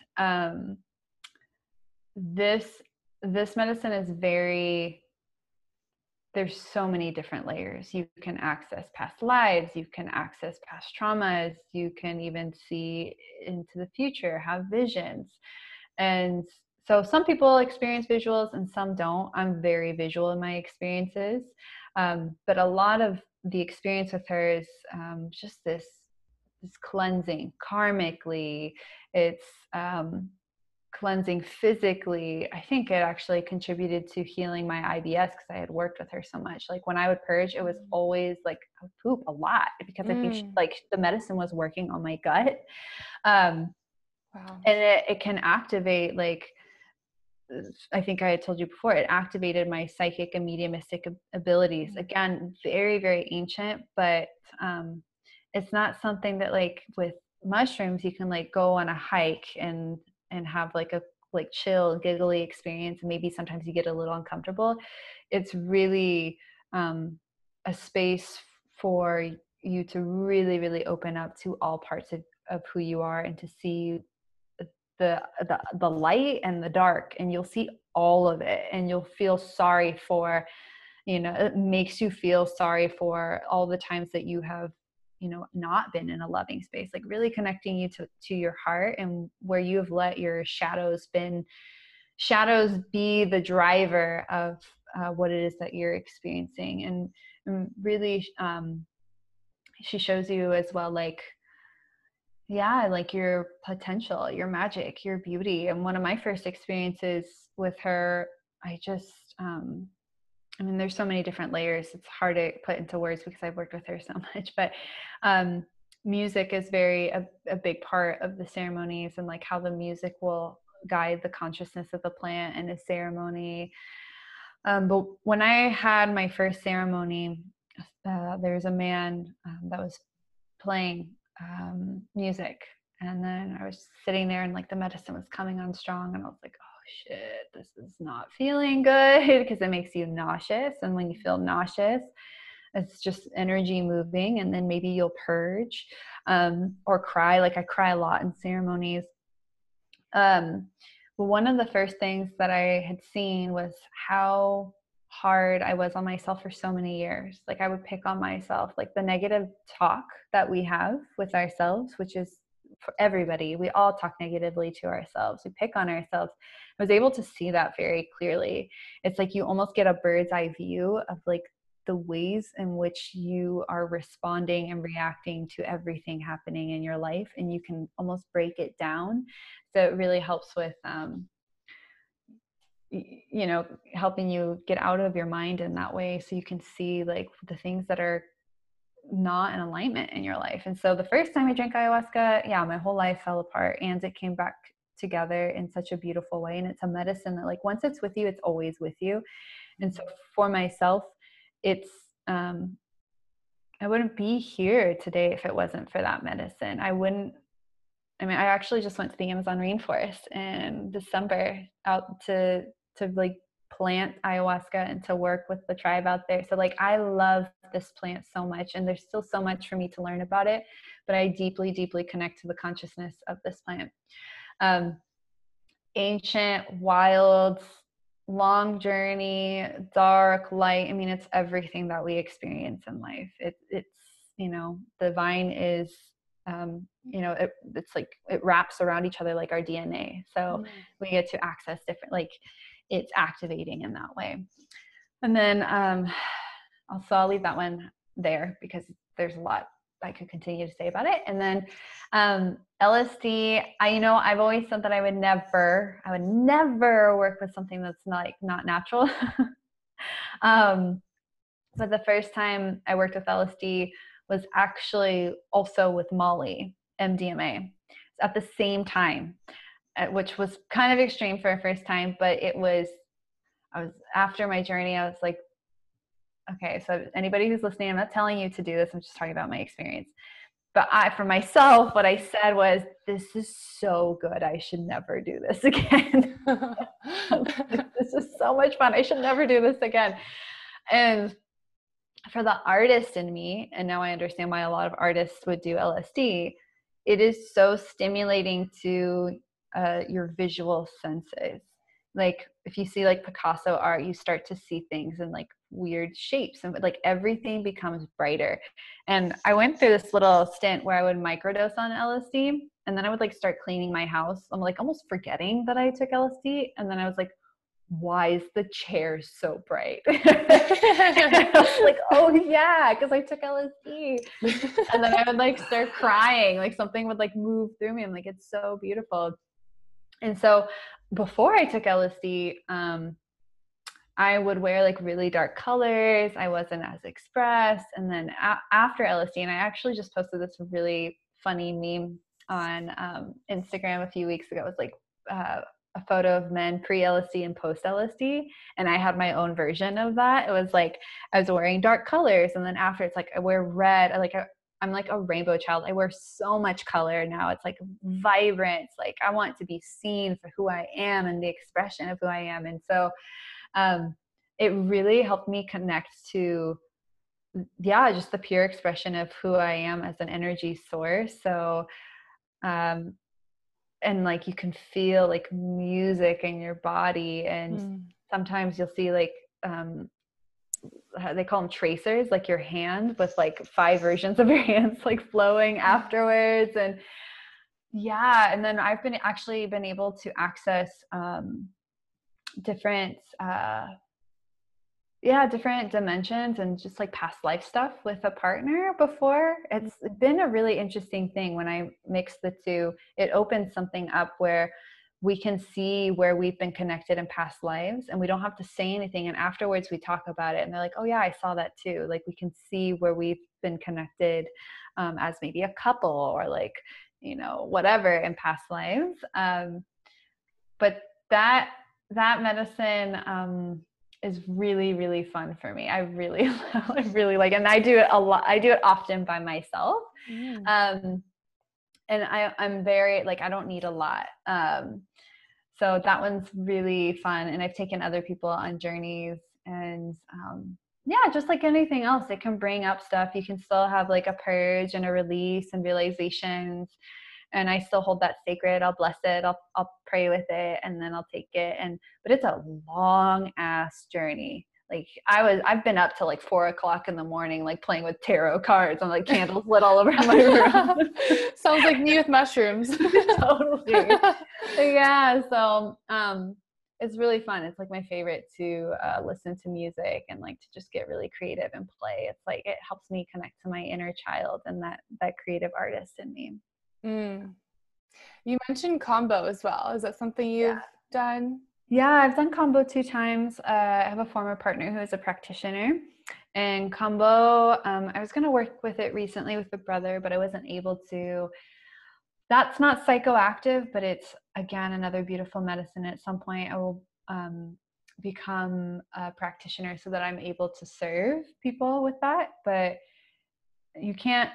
this medicine is very, there's so many different layers. You can access past lives, you can access past traumas, you can even see into the future, have visions. And so some people experience visuals and some don't. I'm very visual in my experiences. But a lot of the experience with her is just this cleansing karmically. It's cleansing physically. I think it actually contributed to healing my IBS because I had worked with her so much. Like when I would purge, it was always like I would poop a lot because I think like the medicine was working on my gut. Wow. And it can activate, like, I think I had told you before, it activated my psychic and mediumistic abilities. Again, very, very ancient, but it's not something that like with mushrooms, you can like go on a hike and have like a like chill, giggly experience. And maybe sometimes you get a little uncomfortable. It's really a space for you to really, really open up to all parts of who you are and to see the light and the dark, and you'll see all of it, and you'll feel sorry for, it makes you feel sorry for all the times that you have, not been in a loving space, like really connecting you to your heart and where you have let your shadows be the driver of what it is that you're experiencing. And really she shows you as well, like, yeah, like your potential, your magic, your beauty. And one of my first experiences with her, I just, there's so many different layers. It's hard to put into words because I've worked with her so much, but music is a big part of the ceremonies, and like how the music will guide the consciousness of the plant in a ceremony. But when I had my first ceremony, there was a man that was playing music, and then I was sitting there and like the medicine was coming on strong, and I was like, oh shit, this is not feeling good, because it makes you nauseous, and when you feel nauseous, it's just energy moving, and then maybe you'll purge or cry. Like I cry a lot in ceremonies. But one of the first things that I had seen was how hard I was on myself for so many years. Like I would pick on myself, like the negative talk that we have with ourselves, which is for everybody. We all talk negatively to ourselves. We pick on ourselves. I was able to see that very clearly. It's like you almost get a bird's eye view of like the ways in which you are responding and reacting to everything happening in your life, and you can almost break it down. So it really helps with helping you get out of your mind in that way, so you can see like the things that are not in alignment in your life. And so the first time I drank ayahuasca, my whole life fell apart, and it came back together in such a beautiful way. And it's a medicine that like once it's with you, it's always with you. And so for myself, it's I wouldn't be here today if it wasn't for that medicine. I actually just went to the Amazon rainforest in December out to like plant ayahuasca and to work with the tribe out there. So like I love this plant so much, and there's still so much for me to learn about it, but I deeply, deeply connect to the consciousness of this plant. Ancient, wild, long journey, dark, light. It's everything that we experience in life. It's the vine is it's like it wraps around each other like our DNA. So we get to access different, like it's activating in that way. And then I'll leave that one there because there's a lot I could continue to say about it. And then LSD, I've always said that I would never work with something that's not natural. But the first time I worked with LSD was actually also with Molly, MDMA, at the same time, which was kind of extreme for a first time, but I was after my journey, I was like, okay, so anybody who's listening, I'm not telling you to do this. I'm just talking about my experience. But for myself, what I said was, this is so good. I should never do this again. This is so much fun. I should never do this again. And for the artist in me, and now I understand why a lot of artists would do LSD, it is so stimulating to your visual senses. Like if you see like Picasso art, you start to see things in like weird shapes, and like everything becomes brighter. And I went through this little stint where I would microdose on LSD, and then I would like start cleaning my house. I'm like almost forgetting that I took LSD, and then I was like, why is the chair so bright? I was like, oh yeah, because I took LSD. And then I would like start crying, like something would like move through me. I'm like, it's so beautiful. And so before I took LSD, I would wear like really dark colors. I wasn't as expressed. And then after LSD, and I actually just posted this really funny meme on Instagram a few weeks ago. It was like a photo of men pre-LSD and post-LSD. And I had my own version of that. It was like I was wearing dark colors. And then after, it's like I wear red. I'm like a rainbow child. I wear so much color now. It's like vibrant. It's like I want to be seen for who I am and the expression of who I am. And so it really helped me connect to, just the pure expression of who I am as an energy source. So, and like you can feel like music in your body, and sometimes you'll see like they call them tracers, like your hand with like 5 versions of your hands like flowing afterwards. And and then I've been able to access different different dimensions and just like past life stuff with a partner before. It's been a really interesting thing when I mix the two. It opens something up where we can see where we've been connected in past lives, and we don't have to say anything. And afterwards we talk about it and they're like, oh yeah, I saw that too. Like we can see where we've been connected as maybe a couple or like, whatever in past lives. But that medicine is really, really fun for me. I really like, and I do it a lot. I do it often by myself. And I'm very, like, I don't need a lot. So that one's really fun. And I've taken other people on journeys, and just like anything else, it can bring up stuff. You can still have like a purge and a release and realizations. And I still hold that sacred. I'll bless it. I'll pray with it, and then I'll take it. But it's a long ass journey. Like I've been up till like 4 o'clock in the morning, like playing with tarot cards and like candles lit all over my room. Sounds like me with mushrooms. Totally. Yeah. So, it's really fun. It's like my favorite to listen to music and like to just get really creative and play. It's like, it helps me connect to my inner child and that creative artist in me. You mentioned Kambo as well. Is that something you've done? Yeah, I've done Kambo 2 times. I have a former partner who is a practitioner. And Kambo, I was going to work with it recently with a brother, but I wasn't able to. That's not psychoactive, but it's, again, another beautiful medicine. At some point, I will become a practitioner so that I'm able to serve people with that. But you can't,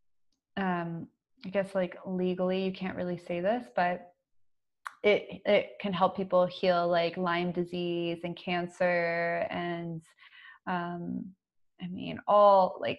I guess, like legally, you can't really say this, but it can help people heal like Lyme disease and cancer and all like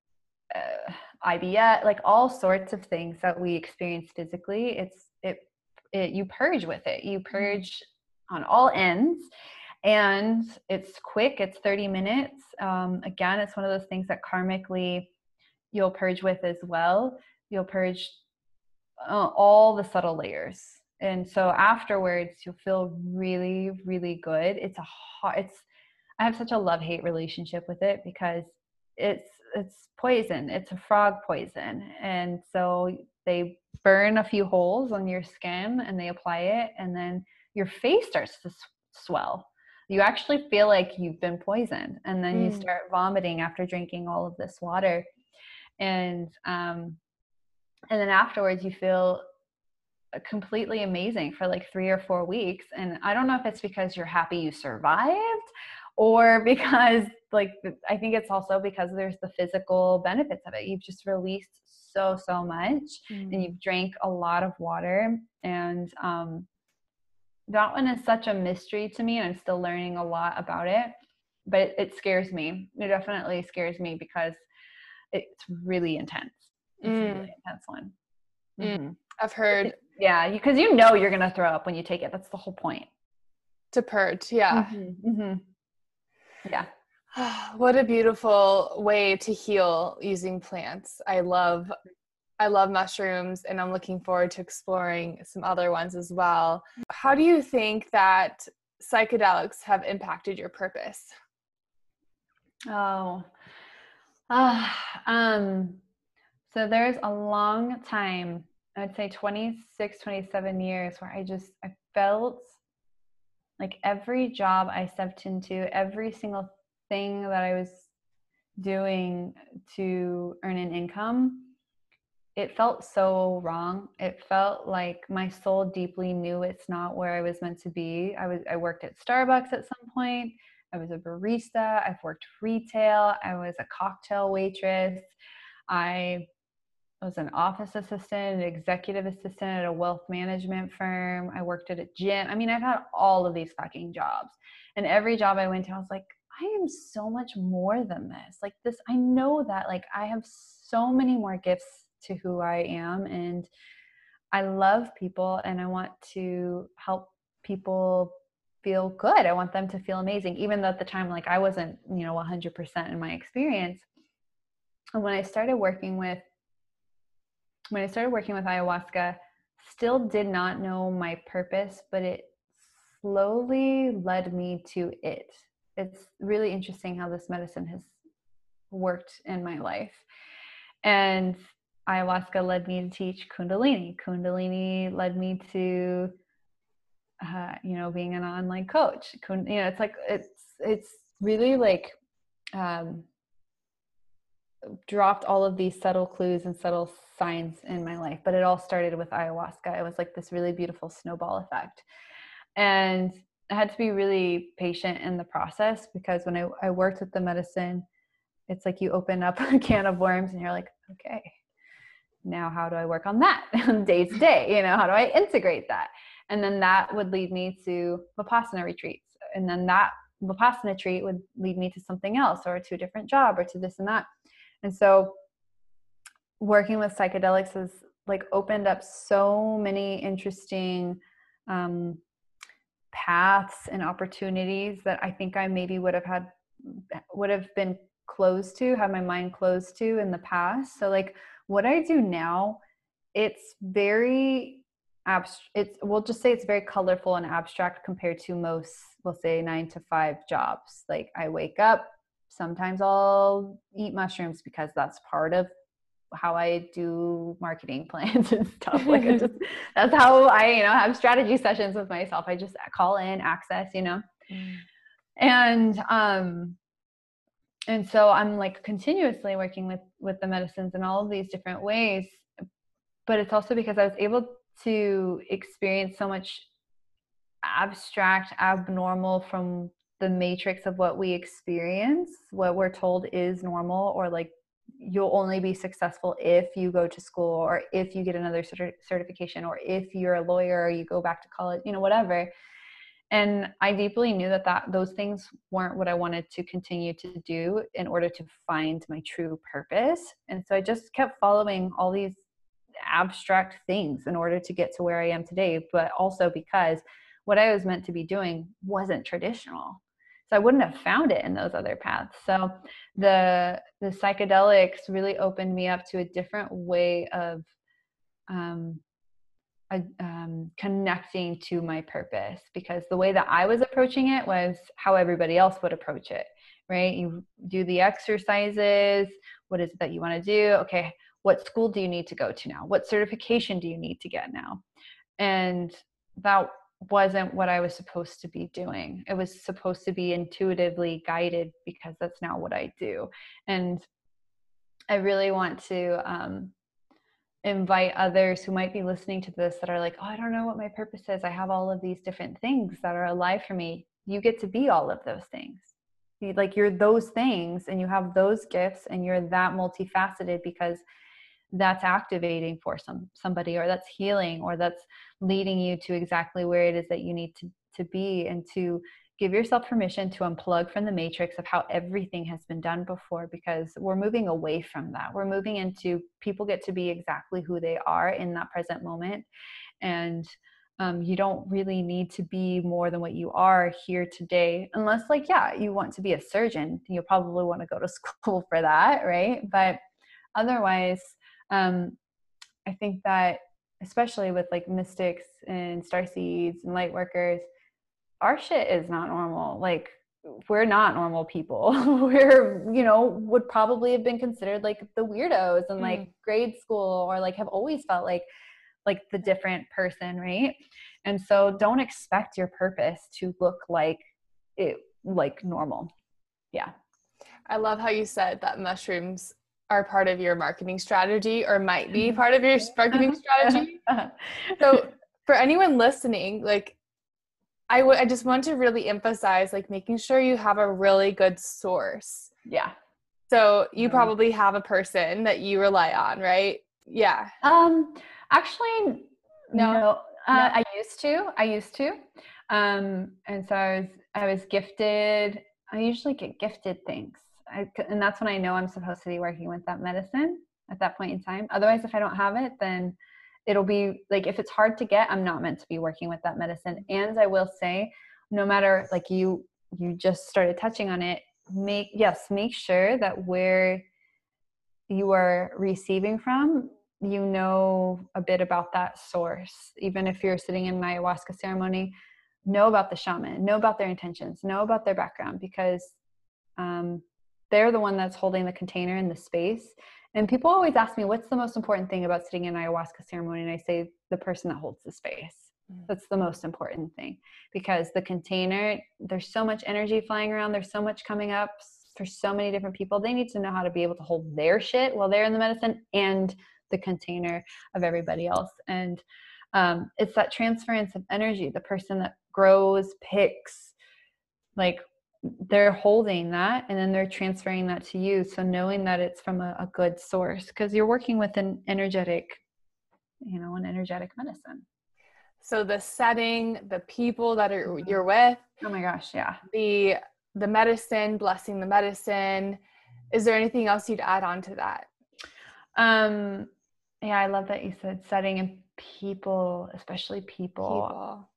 IBS, like all sorts of things that we experience physically. You purge with it. You purge on all ends, and it's quick. It's 30 minutes. Again, it's one of those things that karmically you'll purge with as well. You'll purge all the subtle layers. And so afterwards, you'll feel really, really good. I have such a love-hate relationship with it because it's poison. It's a frog poison. And so they burn a few holes on your skin and they apply it, and then your face starts to swell. You actually feel like you've been poisoned, and then you start vomiting after drinking all of this water. And then afterwards you feel completely amazing for like 3 or 4 weeks. And I don't know if it's because you're happy you survived, or because like, I think it's also because there's the physical benefits of it. You've just released so much, and you've drank a lot of water. And that one is such a mystery to me, and I'm still learning a lot about it, but it scares me. It definitely scares me because it's really intense. It's a really intense one. Mm-hmm. I've heard. Yeah, because you know you're going to throw up when you take it. That's the whole point. To purge, yeah. Yeah. What a beautiful way to heal using plants. I love mushrooms, and I'm looking forward to exploring some other ones as well. How do you think that psychedelics have impacted your purpose? So there's a long time, I'd say 26, 27 years, where I felt like every job I stepped into, every single thing that I was doing to earn an income, it felt so wrong. It felt like my soul deeply knew it's not where I was meant to be. I worked at Starbucks at some point. I was a barista. I've worked retail. I was a cocktail waitress. I was an office assistant, an executive assistant at a wealth management firm. I worked at a gym. I mean, I've had all of these fucking jobs. And every job I went to, I was like, I am so much more than this. Like this, I know that like I have so many more gifts to who I am, and I love people, and I want to help people feel good. I want them to feel amazing, even though at the time, like I wasn't, 100% in my experience. And when I started working with ayahuasca, still did not know my purpose, but it slowly led me to it. It's really interesting how this medicine has worked in my life. And ayahuasca led me to teach Kundalini. Kundalini led me to, being an online coach. It's like, it's really like, dropped all of these subtle clues and subtle signs in my life. But it all started with ayahuasca. It was like this really beautiful snowball effect. And I had to be really patient in the process, because when I worked with the medicine, it's like you open up a can of worms and you're like, okay, now how do I work on that day to day? How do I integrate that? And then that would lead me to Vipassana retreats. And then that Vipassana retreat would lead me to something else, or to a different job, or to this and that. And so working with psychedelics has like opened up so many interesting paths and opportunities that I think I maybe would have been closed to, had my mind closed to in the past. So like what I do now, it's very we'll just say it's very colorful and abstract compared to most, we'll say 9-to-5 jobs. Like I wake up, sometimes I'll eat mushrooms because that's part of how I do marketing plans and stuff. Like that's how I, have strategy sessions with myself. I just call in, access, and so I'm like continuously working with the medicines in all of these different ways. But it's also because I was able to experience so much abstract, abnormal from the matrix of what we experience, what we're told is normal, or like you'll only be successful if you go to school, or if you get another certification, or if you're a lawyer, or you go back to college, whatever. And I deeply knew that those things weren't what I wanted to continue to do in order to find my true purpose. And so I just kept following all these abstract things in order to get to where I am today, but also because what I was meant to be doing wasn't traditional. So I wouldn't have found it in those other paths. So the psychedelics really opened me up to a different way of connecting to my purpose, because the way that I was approaching it was how everybody else would approach it, right? You do the exercises. What is it that you want to do? Okay, what school do you need to go to now? What certification do you need to get now? And that wasn't what I was supposed to be doing. It was supposed to be intuitively guided, because that's now what I do. And I really want to invite others who might be listening to this that are like, oh, I don't know what my purpose is. I have all of these different things that are alive for me. You get to be all of those things. You're those things, and you have those gifts, and you're that multifaceted, because that's activating for somebody, or that's healing, or that's leading you to exactly where it is that you need to be, and to give yourself permission to unplug from the matrix of how everything has been done before, because we're moving away from that. We're moving into people get to be exactly who they are in that present moment. And you don't really need to be more than what you are here today, unless you want to be a surgeon. You'll probably want to go to school for that, right? But otherwise, I think that especially with mystics and starseeds and light workers, our shit is not normal. We're not normal people. We're, would probably have been considered the weirdos in grade school, or have always felt like the different person, right? And so don't expect your purpose to look like normal. Yeah. I love how you said that mushrooms are part of your marketing strategy, or might be part of your marketing strategy. So for anyone listening, I just want to really emphasize making sure you have a really good source. Yeah. So you probably have a person that you rely on, right? Yeah. Actually, no. I used to. And so I was gifted. I usually get gifted things. And that's when I know I'm supposed to be working with that medicine at that point in time. Otherwise, if I don't have it, then it'll be if it's hard to get, I'm not meant to be working with that medicine. And I will say, no matter you just started touching on it, make sure that where you are receiving from, a bit about that source. Even if you're sitting in an ayahuasca ceremony, know about the shaman, know about their intentions, know about their background, because they're the one that's holding the container in the space. And people always ask me, what's the most important thing about sitting in an ayahuasca ceremony? And I say, the person that holds the space. That's the most important thing, because the container, there's so much energy flying around. There's so much coming up for so many different people. They need to know how to be able to hold their shit while they're in the medicine, and the container of everybody else. And it's that transference of energy. The person that grows, picks, they're holding that, and then they're transferring that to you. So knowing that it's from a good source, because you're working with an energetic medicine. So the setting, the people that you're with. Oh my gosh. Yeah. The medicine, blessing the medicine. Is there anything else you'd add on to that? Yeah, I love that you said setting, and people, especially people.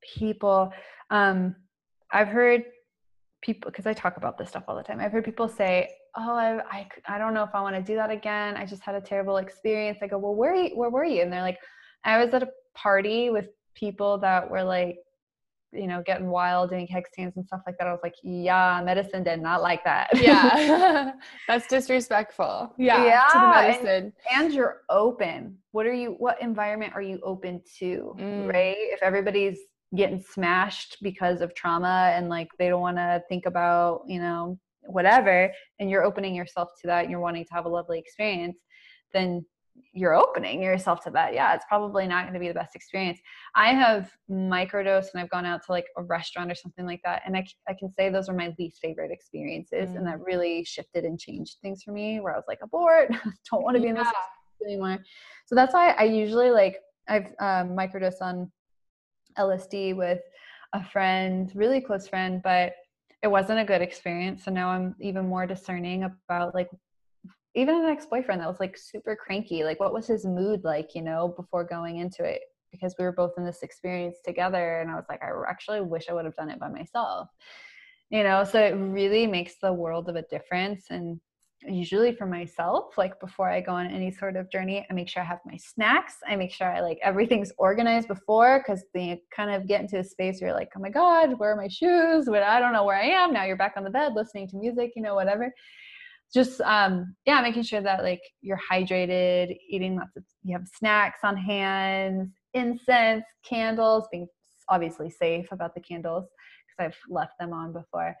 I've heard people, because I talk about this stuff all the time. I've heard people say, oh, I don't know if I want to do that again. I just had a terrible experience. I go, well, where were you? And they're like, I was at a party with people that were getting wild, doing handstands and stuff like that. I was like, yeah, medicine did not like that. Yeah. That's disrespectful. Yeah. To the medicine. And you're open. What environment are you open to? Right? If everybody's getting smashed because of trauma, and they don't want to think about, whatever, and you're opening yourself to that, and you're wanting to have a lovely experience, then you're opening yourself to that. Yeah, it's probably not going to be the best experience. I have microdosed, and I've gone out to a restaurant or something like that, and I can say those are my least favorite experiences. And that really shifted and changed things for me, where I was like, abort, don't want to be in this anymore. So that's why I usually I've microdosed on LSD with a friend, really close friend, but it wasn't a good experience. So now I'm even more discerning about even an ex-boyfriend that was super cranky. What was his mood before going into it? Because we were both in this experience together, and I was like, I actually wish I would have done it by myself. So it really makes the world of a difference. And usually for myself, like before I go on any sort of journey, I make sure I have my snacks. I make sure I like everything's organized before, because then you kind of get into a space where you're like, oh my God, where are my shoes? But I don't know where I am. Now you're back on the bed listening to music, whatever. Just making sure that like you're hydrated, eating lots of, you have snacks on hand, incense, candles, being obviously safe about the candles because I've left them on before.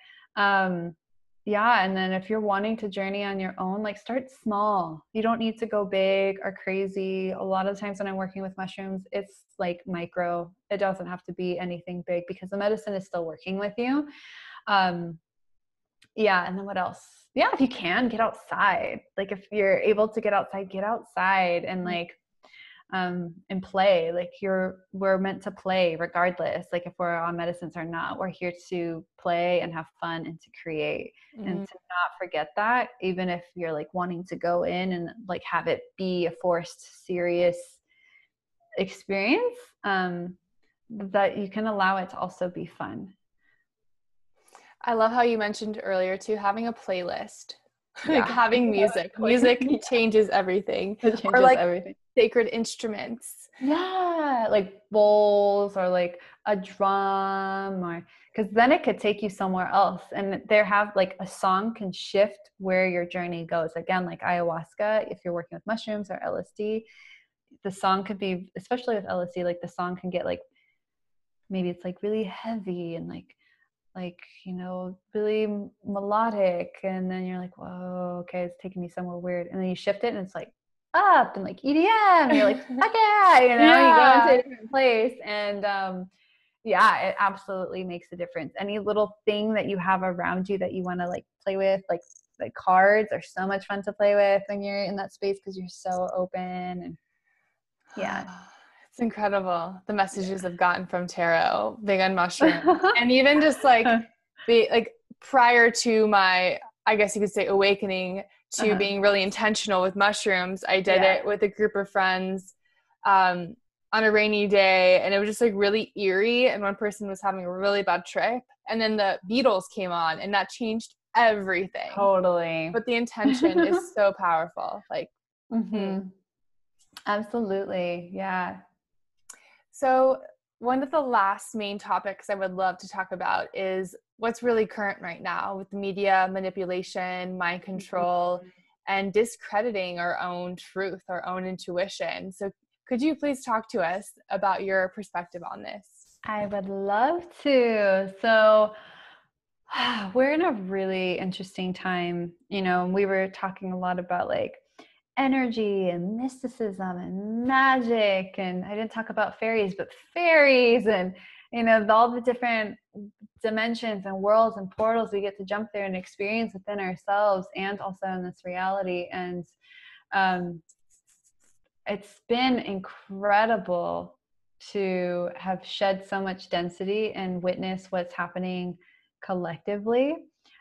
And then if you're wanting to journey on your own, like start small. You don't need to go big or crazy. A lot of times when I'm working with mushrooms, it's like micro. It doesn't have to be anything big because the medicine is still working with you. And then what else? Yeah, if you can, get outside. Like if you're able to get outside and like and play. Like we're meant to play regardless, like if we're on medicines or not. We're here to play and have fun and to create, and to not forget that, even if you're like wanting to go in and like have it be a forced serious experience, that you can allow it to also be fun. I love how you mentioned earlier too, having a playlist, like having music. Music changes everything. It changes or like everything. Sacred instruments. Yeah, like bowls or like a drum, or because then it could take you somewhere else. And there have like a song can shift where your journey goes. Again, like ayahuasca, if you're working with mushrooms or LSD, the song could be, especially with LSD, like the song can get like, maybe it's like really heavy and like really melodic, and then you're like, whoa, okay, it's taking me somewhere weird, and then you shift it and it's like up and like EDM, and you're like, fuck yeah, you go into a different place. And it absolutely makes a difference. Any little thing that you have around you that you want to like play with, like cards are so much fun to play with when you're in that space because you're so open. And it's incredible the messages I've gotten from tarot, big on mushrooms. And even just like prior to my, I guess you could say, awakening to being really intentional with mushrooms, I did it with a group of friends on a rainy day, and it was just like really eerie, and one person was having a really bad trip, and then the Beatles came on and that changed everything. Totally. But the intention is so powerful. Like absolutely. Yeah. So one of the last main topics I would love to talk about is what's really current right now with media manipulation, mind control, and discrediting our own truth, our own intuition. So could you please talk to us about your perspective on this? I would love to. So we're in a really interesting time. We were talking a lot about like energy and mysticism and magic, and I didn't talk about fairies, but fairies, and all the different dimensions and worlds and portals we get to jump there and experience within ourselves and also in this reality. And it's been incredible to have shed so much density and witness what's happening collectively.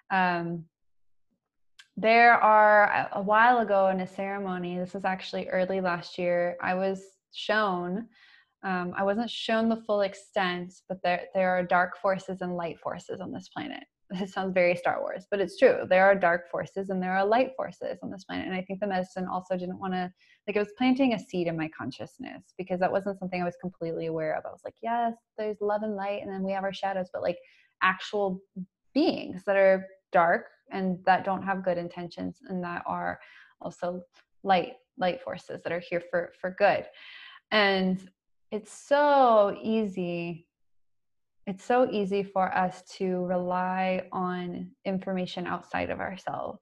There are, a while ago in a ceremony, this was actually early last year, I was shown, I wasn't shown the full extent, but there are dark forces and light forces on this planet. It sounds very Star Wars, but it's true. There are dark forces and there are light forces on this planet. And I think the medicine also didn't want to, like, it was planting a seed in my consciousness because that wasn't something I was completely aware of. I was like, yes, there's love and light, and then we have our shadows, but like actual beings that are dark and that don't have good intentions, and that are also light forces that are here for good. And it's so easy for us to rely on information outside of ourselves.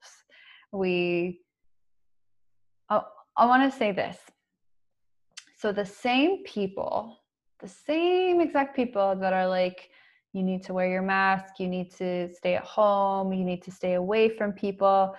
I want to say this. So the same exact people that are like, you need to wear your mask, you need to stay at home, you need to stay away from people,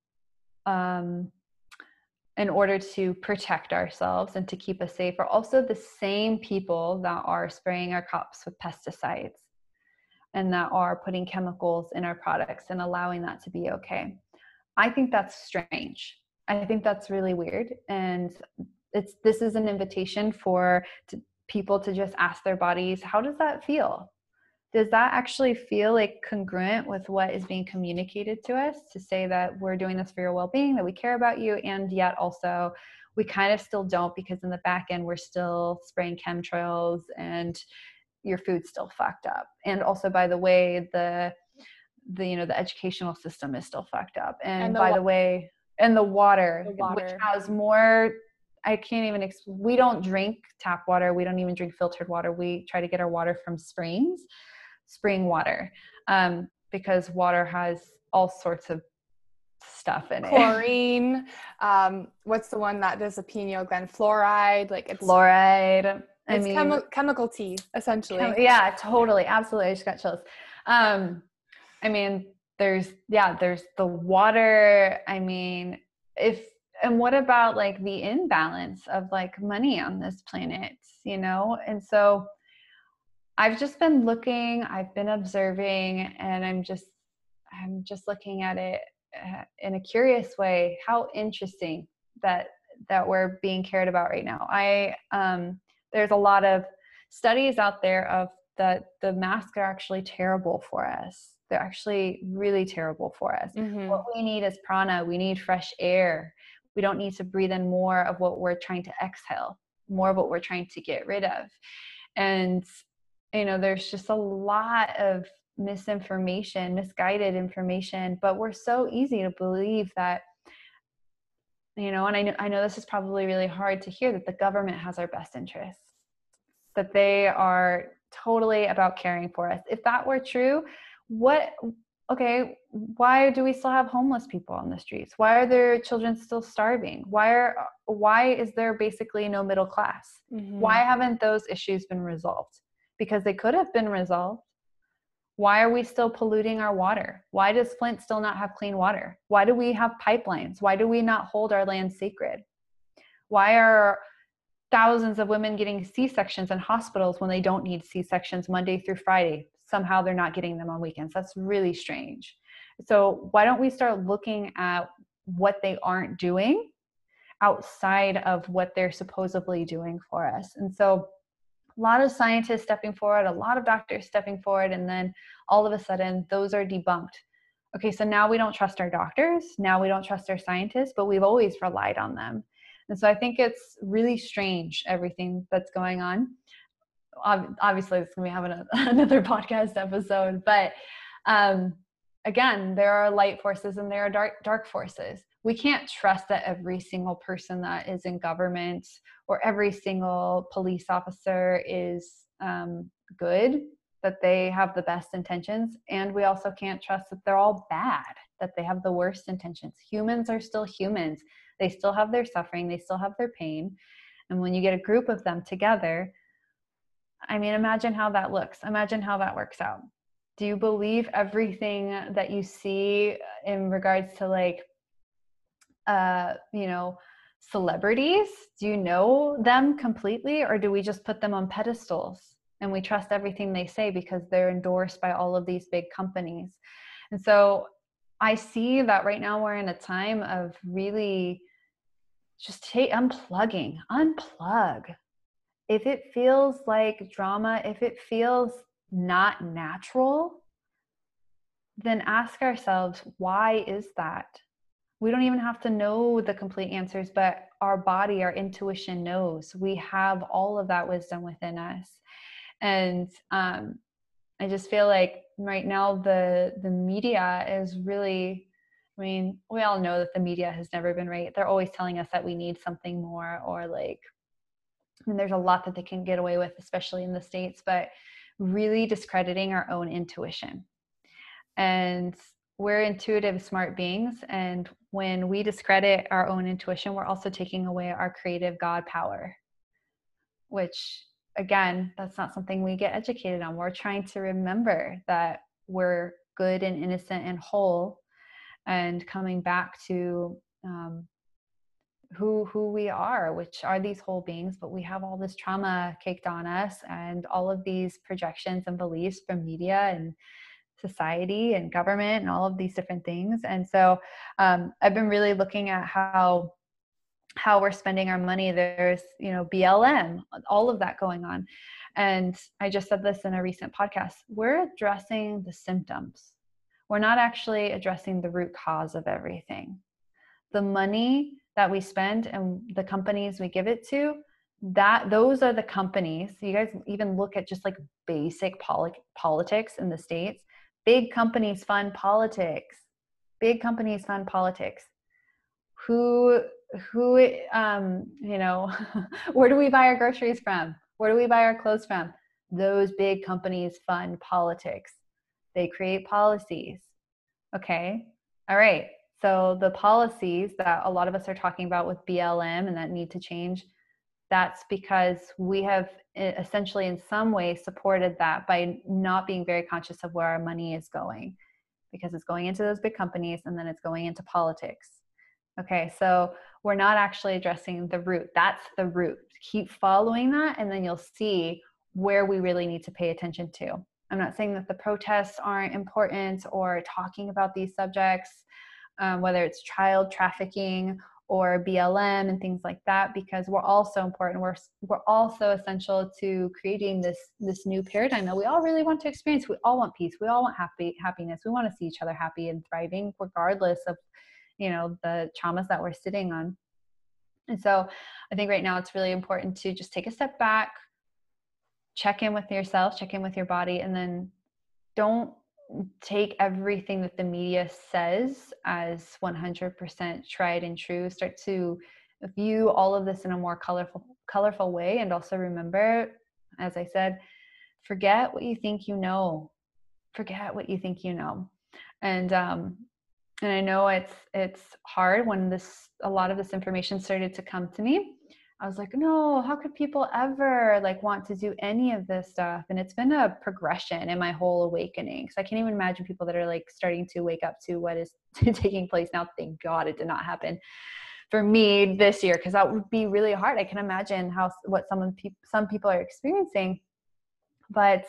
in order to protect ourselves and to keep us safe, are also the same people that are spraying our crops with pesticides and that are putting chemicals in our products and allowing that to be okay. I think that's strange. I think that's really weird. And this is an invitation for people to just ask their bodies, how does that feel? does that actually feel like congruent with what is being communicated to us, to say that we're doing this for your well-being, that we care about you, and yet also we kind of still don't, because in the back end we're still spraying chemtrails and your food's still fucked up. And also, by the way, the the educational system is still fucked up. And by the way, and the water, which has more, I can't even, we don't drink tap water. We don't even drink filtered water. We try to get our water from spring water, because water has all sorts of stuff in Chlorine, what's the one that does the pineal gland? Fluoride, like it's fluoride. It's chemical tea, essentially. Yeah, totally. Absolutely. I just got chills. I mean, there's the water. I mean, and what about like the imbalance of like money on this planet, you know? And so I've just been looking, I've been observing, and I'm just looking at it in a curious way. How interesting that we're being cared about right now. There's a lot of studies out there of that the masks are actually terrible for us. They're actually really terrible for us. Mm-hmm. What we need is prana. We need fresh air. We don't need to breathe in more of what we're trying to exhale, more of what we're trying to get rid of. And, you know, there's just a lot of misinformation, misguided information, but we're so easy to believe that, you know, and I know this is probably really hard to hear, that the government has our best interests, that they are totally about caring for us. If that were true, why do we still have homeless people on the streets? Why are there children still starving? Why is there basically no middle class? Mm-hmm. Why haven't those issues been resolved? Because they could have been resolved. Why are we still polluting our water? Why does Flint still not have clean water? Why do we have pipelines? Why do we not hold our land sacred? Why are thousands of women getting C-sections in hospitals when they don't need C-sections Monday through Friday? Somehow they're not getting them on weekends. That's really strange. So why don't we start looking at what they aren't doing outside of what they're supposedly doing for us? And so a lot of scientists stepping forward, a lot of doctors stepping forward, and then all of a sudden those are debunked. Okay, so now we don't trust our doctors, now we don't trust our scientists, but we've always relied on them. And so I think it's really strange, everything that's going on. Obviously, it's going to be having another podcast episode, but again, there are light forces and there are dark forces. We can't trust that every single person that is in government or every single police officer is good, that they have the best intentions. And we also can't trust that they're all bad, that they have the worst intentions. Humans are still humans. They still have their suffering. They still have their pain. And when you get a group of them together, I mean, imagine how that looks. Imagine how that works out. Do you believe everything that you see in regards to like, celebrities? Do you know them completely, or do we just put them on pedestals and we trust everything they say because they're endorsed by all of these big companies? And so I see that right now we're in a time of really just unplug. If it feels like drama, if it feels not natural, then ask ourselves, why is that? We don't even have to know the complete answers, but our body, our intuition knows. We have all of that wisdom within us. And I just feel like right now the media is really, I mean, we all know that the media has never been right. They're always telling us that we need something more, or like, I mean, there's a lot that they can get away with, especially in the States, but really discrediting our own intuition. And we're intuitive, smart beings. And when we discredit our own intuition, we're also taking away our creative God power, which again, that's not something we get educated on. We're trying to remember that we're good and innocent and whole, and coming back to who we are, which are these whole beings, but we have all this trauma caked on us and all of these projections and beliefs from media and society and government and all of these different things. And so I've been really looking at how we're spending our money. There's, BLM, all of that going on. And I just said this in a recent podcast. We're addressing the symptoms. We're not actually addressing the root cause of everything. The money that we spend and the companies we give it to, those are the companies. You guys even look at just like basic politics in the States. Big companies fund politics. Big companies fund politics. Who, where do we buy our groceries from? Where do we buy our clothes from? Those big companies fund politics. They create policies. Okay. All right. So the policies that a lot of us are talking about with BLM and that need to change, that's because we have essentially in some way supported that by not being very conscious of where our money is going, because it's going into those big companies and then it's going into politics. Okay, so we're not actually addressing the root. That's the root. Keep following that, and then you'll see where we really need to pay attention to. I'm not saying that the protests aren't important or talking about these subjects, whether it's child trafficking or BLM and things like that, because we're also important. We're also essential to creating this new paradigm that we all really want to experience. We all want peace. We all want happiness. We want to see each other happy and thriving, regardless of the traumas that we're sitting on. And so I think right now it's really important to just take a step back, check in with yourself, check in with your body, and then don't take everything that the media says as 100% tried and true. Start to view all of this in a more colorful way. And also remember, as I said, forget what you think you know. Forget what you think you know. And I know it's hard when a lot of this information started to come to me. I was like, no, how could people ever want to do any of this stuff? And it's been a progression in my whole awakening. So I can't even imagine people that are starting to wake up to what is taking place now. Thank God it did not happen for me this year, because that would be really hard. I can imagine what some people are experiencing, but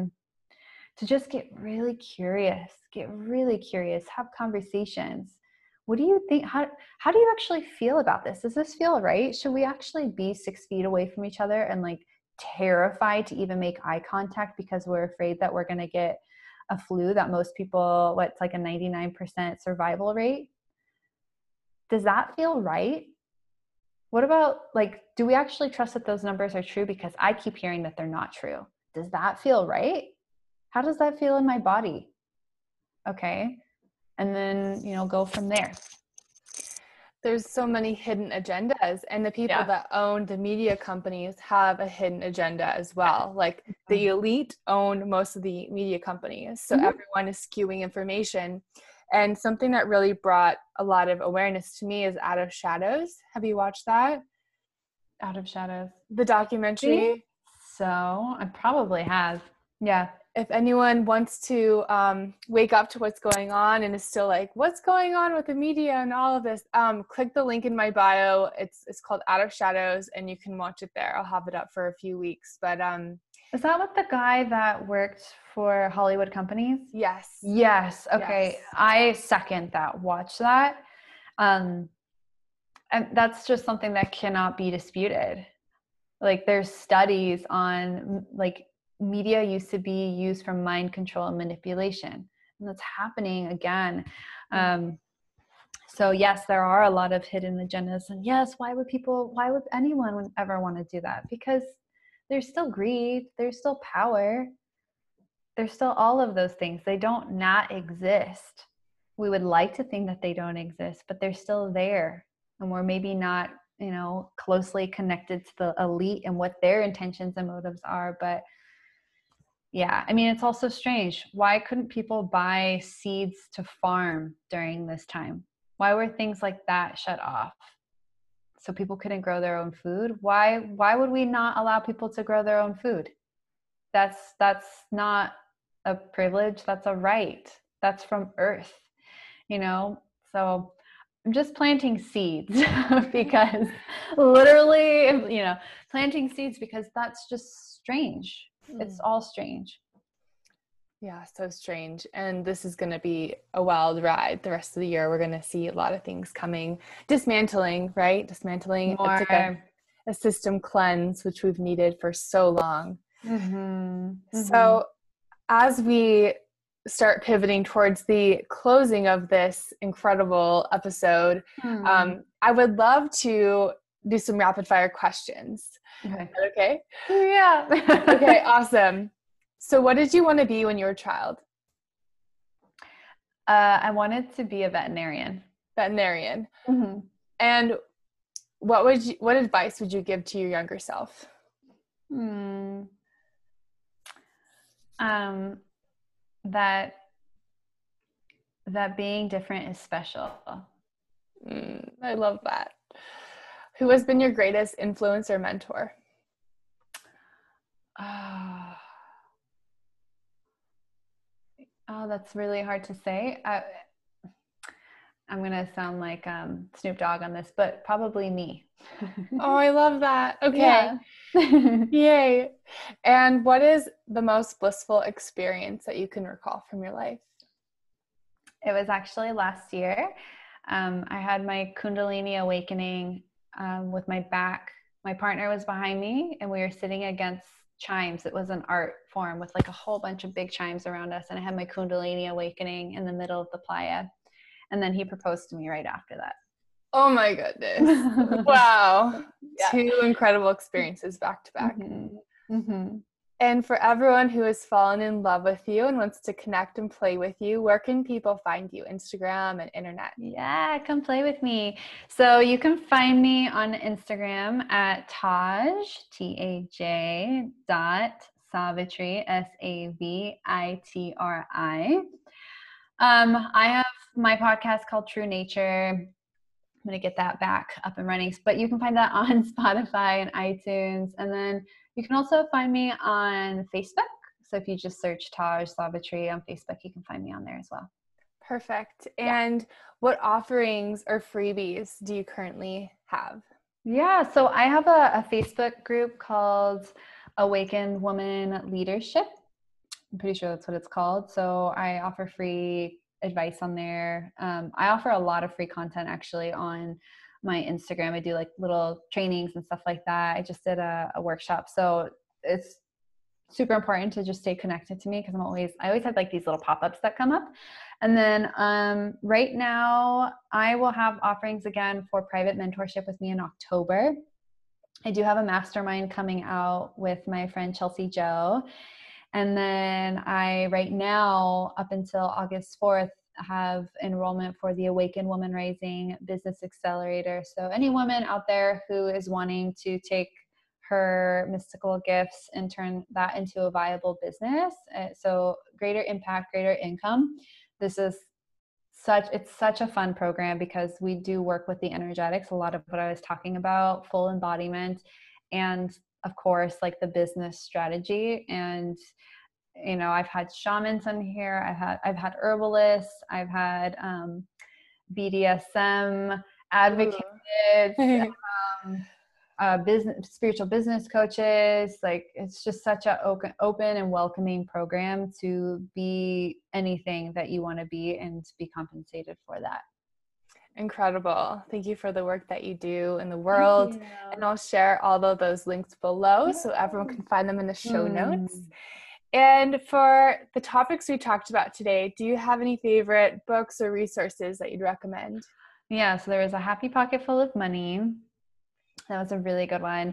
to just get really curious, have conversations. What do you think? How do you actually feel about this? Does this feel right? Should we actually be 6 feet away from each other and terrified to even make eye contact because we're afraid that we're going to get a flu that most people, a 99% survival rate? Does that feel right? What about do we actually trust that those numbers are true? Because I keep hearing that they're not true. Does that feel right? How does that feel in my body? Okay. And then, go from there. There's so many hidden agendas, and the people that own the media companies have a hidden agenda as well. The elite own most of the media companies. So everyone is skewing information. And something that really brought a lot of awareness to me is Out of Shadows. Have you watched that? Out of Shadows. The documentary? So I probably have. Yeah. If anyone wants to wake up to what's going on and is still what's going on with the media and all of this, click the link in my bio. It's called Out of Shadows, and you can watch it there. I'll have it up for a few weeks. But is that with the guy that worked for Hollywood companies? Yes. Yes. Okay. Yes. I second that. Watch that. And that's just something that cannot be disputed. There's studies on media used to be used for mind control and manipulation, and that's happening again. So yes, there are a lot of hidden agendas, and yes, why would anyone ever want to do that? Because there's still greed, there's still power, there's still all of those things. They don't not exist. We would like to think that they don't exist, but they're still there, and we're maybe not closely connected to the elite and what their intentions and motives are. But yeah, I mean, it's also strange. Why couldn't people buy seeds to farm during this time? Why were things like that shut off? So people couldn't grow their own food? Why would we not allow people to grow their own food? That's not a privilege, that's a right. That's from Earth, So I'm just planting seeds because literally, planting seeds because that's just strange. It's all strange. Yeah, so strange. And this is going to be a wild ride the rest of the year. We're going to see a lot of things coming. Dismantling, right? Dismantling. It's a system cleanse, which we've needed for so long. So as we start pivoting towards the closing of this incredible episode, I would love to do some rapid fire questions. Okay? Yeah. Okay, awesome. So what did you want to be when you were a child? I wanted to be a veterinarian. Veterinarian. And what advice would you give to your younger self? That being different is special. I love that. Who has been your greatest influence or mentor? Oh, that's really hard to say. I'm going to sound like Snoop Dogg on this, but probably me. Oh, I love that. Okay. Yeah. Yay. And what is the most blissful experience that you can recall from your life? It was actually last year. I had my Kundalini awakening with my back. My partner was behind me and we were sitting against chimes. It was an art form with like a whole bunch of big chimes around us. And I had my Kundalini awakening in the middle of the playa. And then he proposed to me right after that. Oh my goodness. Wow. Yeah. 2 incredible experiences back to back. And for everyone who has fallen in love with you and wants to connect and play with you, where can people find you? Instagram and internet? Yeah, come play with me. So you can find me on Instagram at Taj, Taj Savitri, Savitri. I have my podcast called True Nature. I'm going to get that back up and running, but you can find that on Spotify and iTunes. And then you can also find me on Facebook. So if you just search Taj Savitri on Facebook, you can find me on there as well. Perfect. And what offerings or freebies do you currently have? Yeah, so I have a Facebook group called Awakened Woman Leadership. I'm pretty sure that's what it's called. So I offer free advice on there. I offer a lot of free content actually on my Instagram. I do like little trainings and stuff like that. I just did a workshop. So it's super important to just stay connected to me because I always have like these little pop-ups that come up. And then right now I will have offerings again for private mentorship with me in October. I do have a mastermind coming out with my friend Chelsea Joe. And then I, right now, up until August 4th, have enrollment for the Awaken Woman Rising Business Accelerator. So any woman out there who is wanting to take her mystical gifts and turn that into a viable business, so greater impact, greater income. It's such a fun program because we do work with the energetics, a lot of what I was talking about, full embodiment, and of course, like the business strategy. And, you know, I've had shamans in here. I've had herbalists. I've had BDSM advocates, spiritual business coaches. Like, it's just such a open and welcoming program to be anything that you want to be and to be compensated for that. Incredible. Thank you for the work that you do in the world. And I'll share all of those links below so everyone can find them in the show notes. And for the topics we talked about today, do you have any favorite books or resources that you'd recommend? Yeah, so there was A Happy Pocket Full of Money. That was a really good one.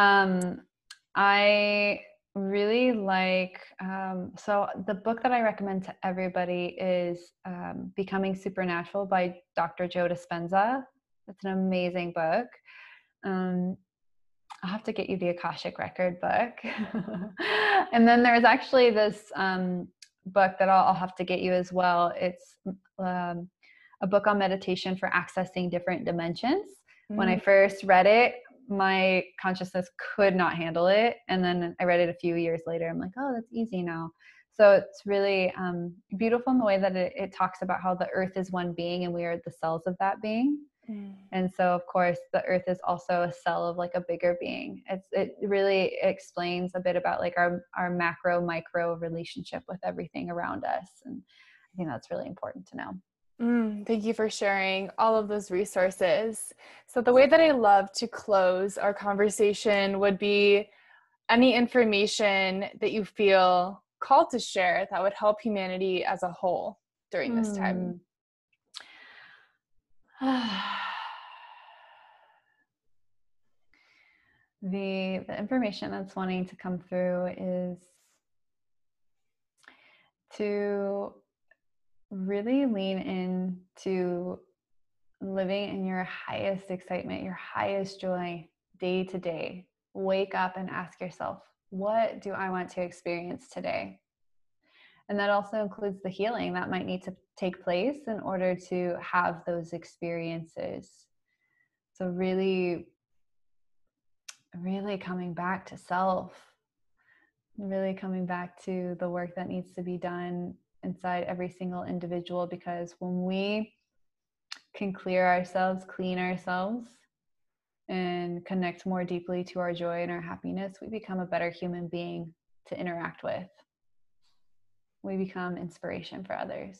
I really like, so the book that I recommend to everybody is Becoming Supernatural by Dr. Joe Dispenza. It's an amazing book. I'll have to get you the Akashic Record book. And then there's actually this book that I'll have to get you as well. It's a book on meditation for accessing different dimensions. When I first read it, my consciousness could not handle it. And then I read it a few years later. I'm like, oh, that's easy now. So it's really beautiful in the way that it talks about how the earth is one being and we are the cells of that being. And so, of course, the earth is also a cell of like a bigger being. It really explains a bit about like our macro, micro relationship with everything around us. And I think that's really important to know. Thank you for sharing all of those resources. So the way that I love to close our conversation would be any information that you feel called to share that would help humanity as a whole during this time? The information that's wanting to come through is to really lean into living in your highest excitement, your highest joy day to day. Wake up and ask yourself, what do I want to experience today? And that also includes the healing that might need to take place in order to have those experiences. So really coming back to self, really coming back to the work that needs to be done inside every single individual, because when we can clear ourselves, clean ourselves, and connect more deeply to our joy and our happiness, we become a better human being to interact with. We become inspiration for others.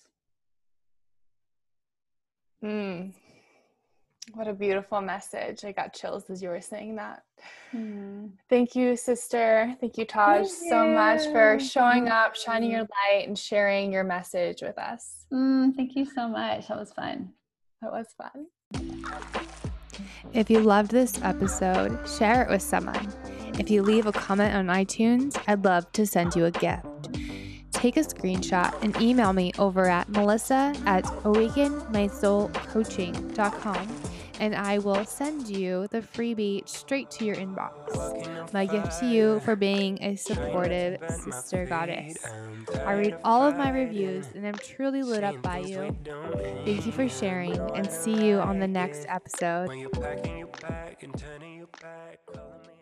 What a beautiful message. I got chills as you were saying that. Thank you, sister. Thank you, Taj, so much for showing up, shining your light, and sharing your message with us. Thank you so much. That was fun. That was fun. If you loved this episode, share it with someone. If you leave a comment on iTunes, I'd love to send you a gift. Take a screenshot and email me over at melissa@awakenmysoulcoaching.com, and I will send you the freebie straight to your inbox. My gift to you for being a supportive sister goddess. I read all of my reviews and I'm truly lit up by you. Thank you for sharing, and see you on the next episode.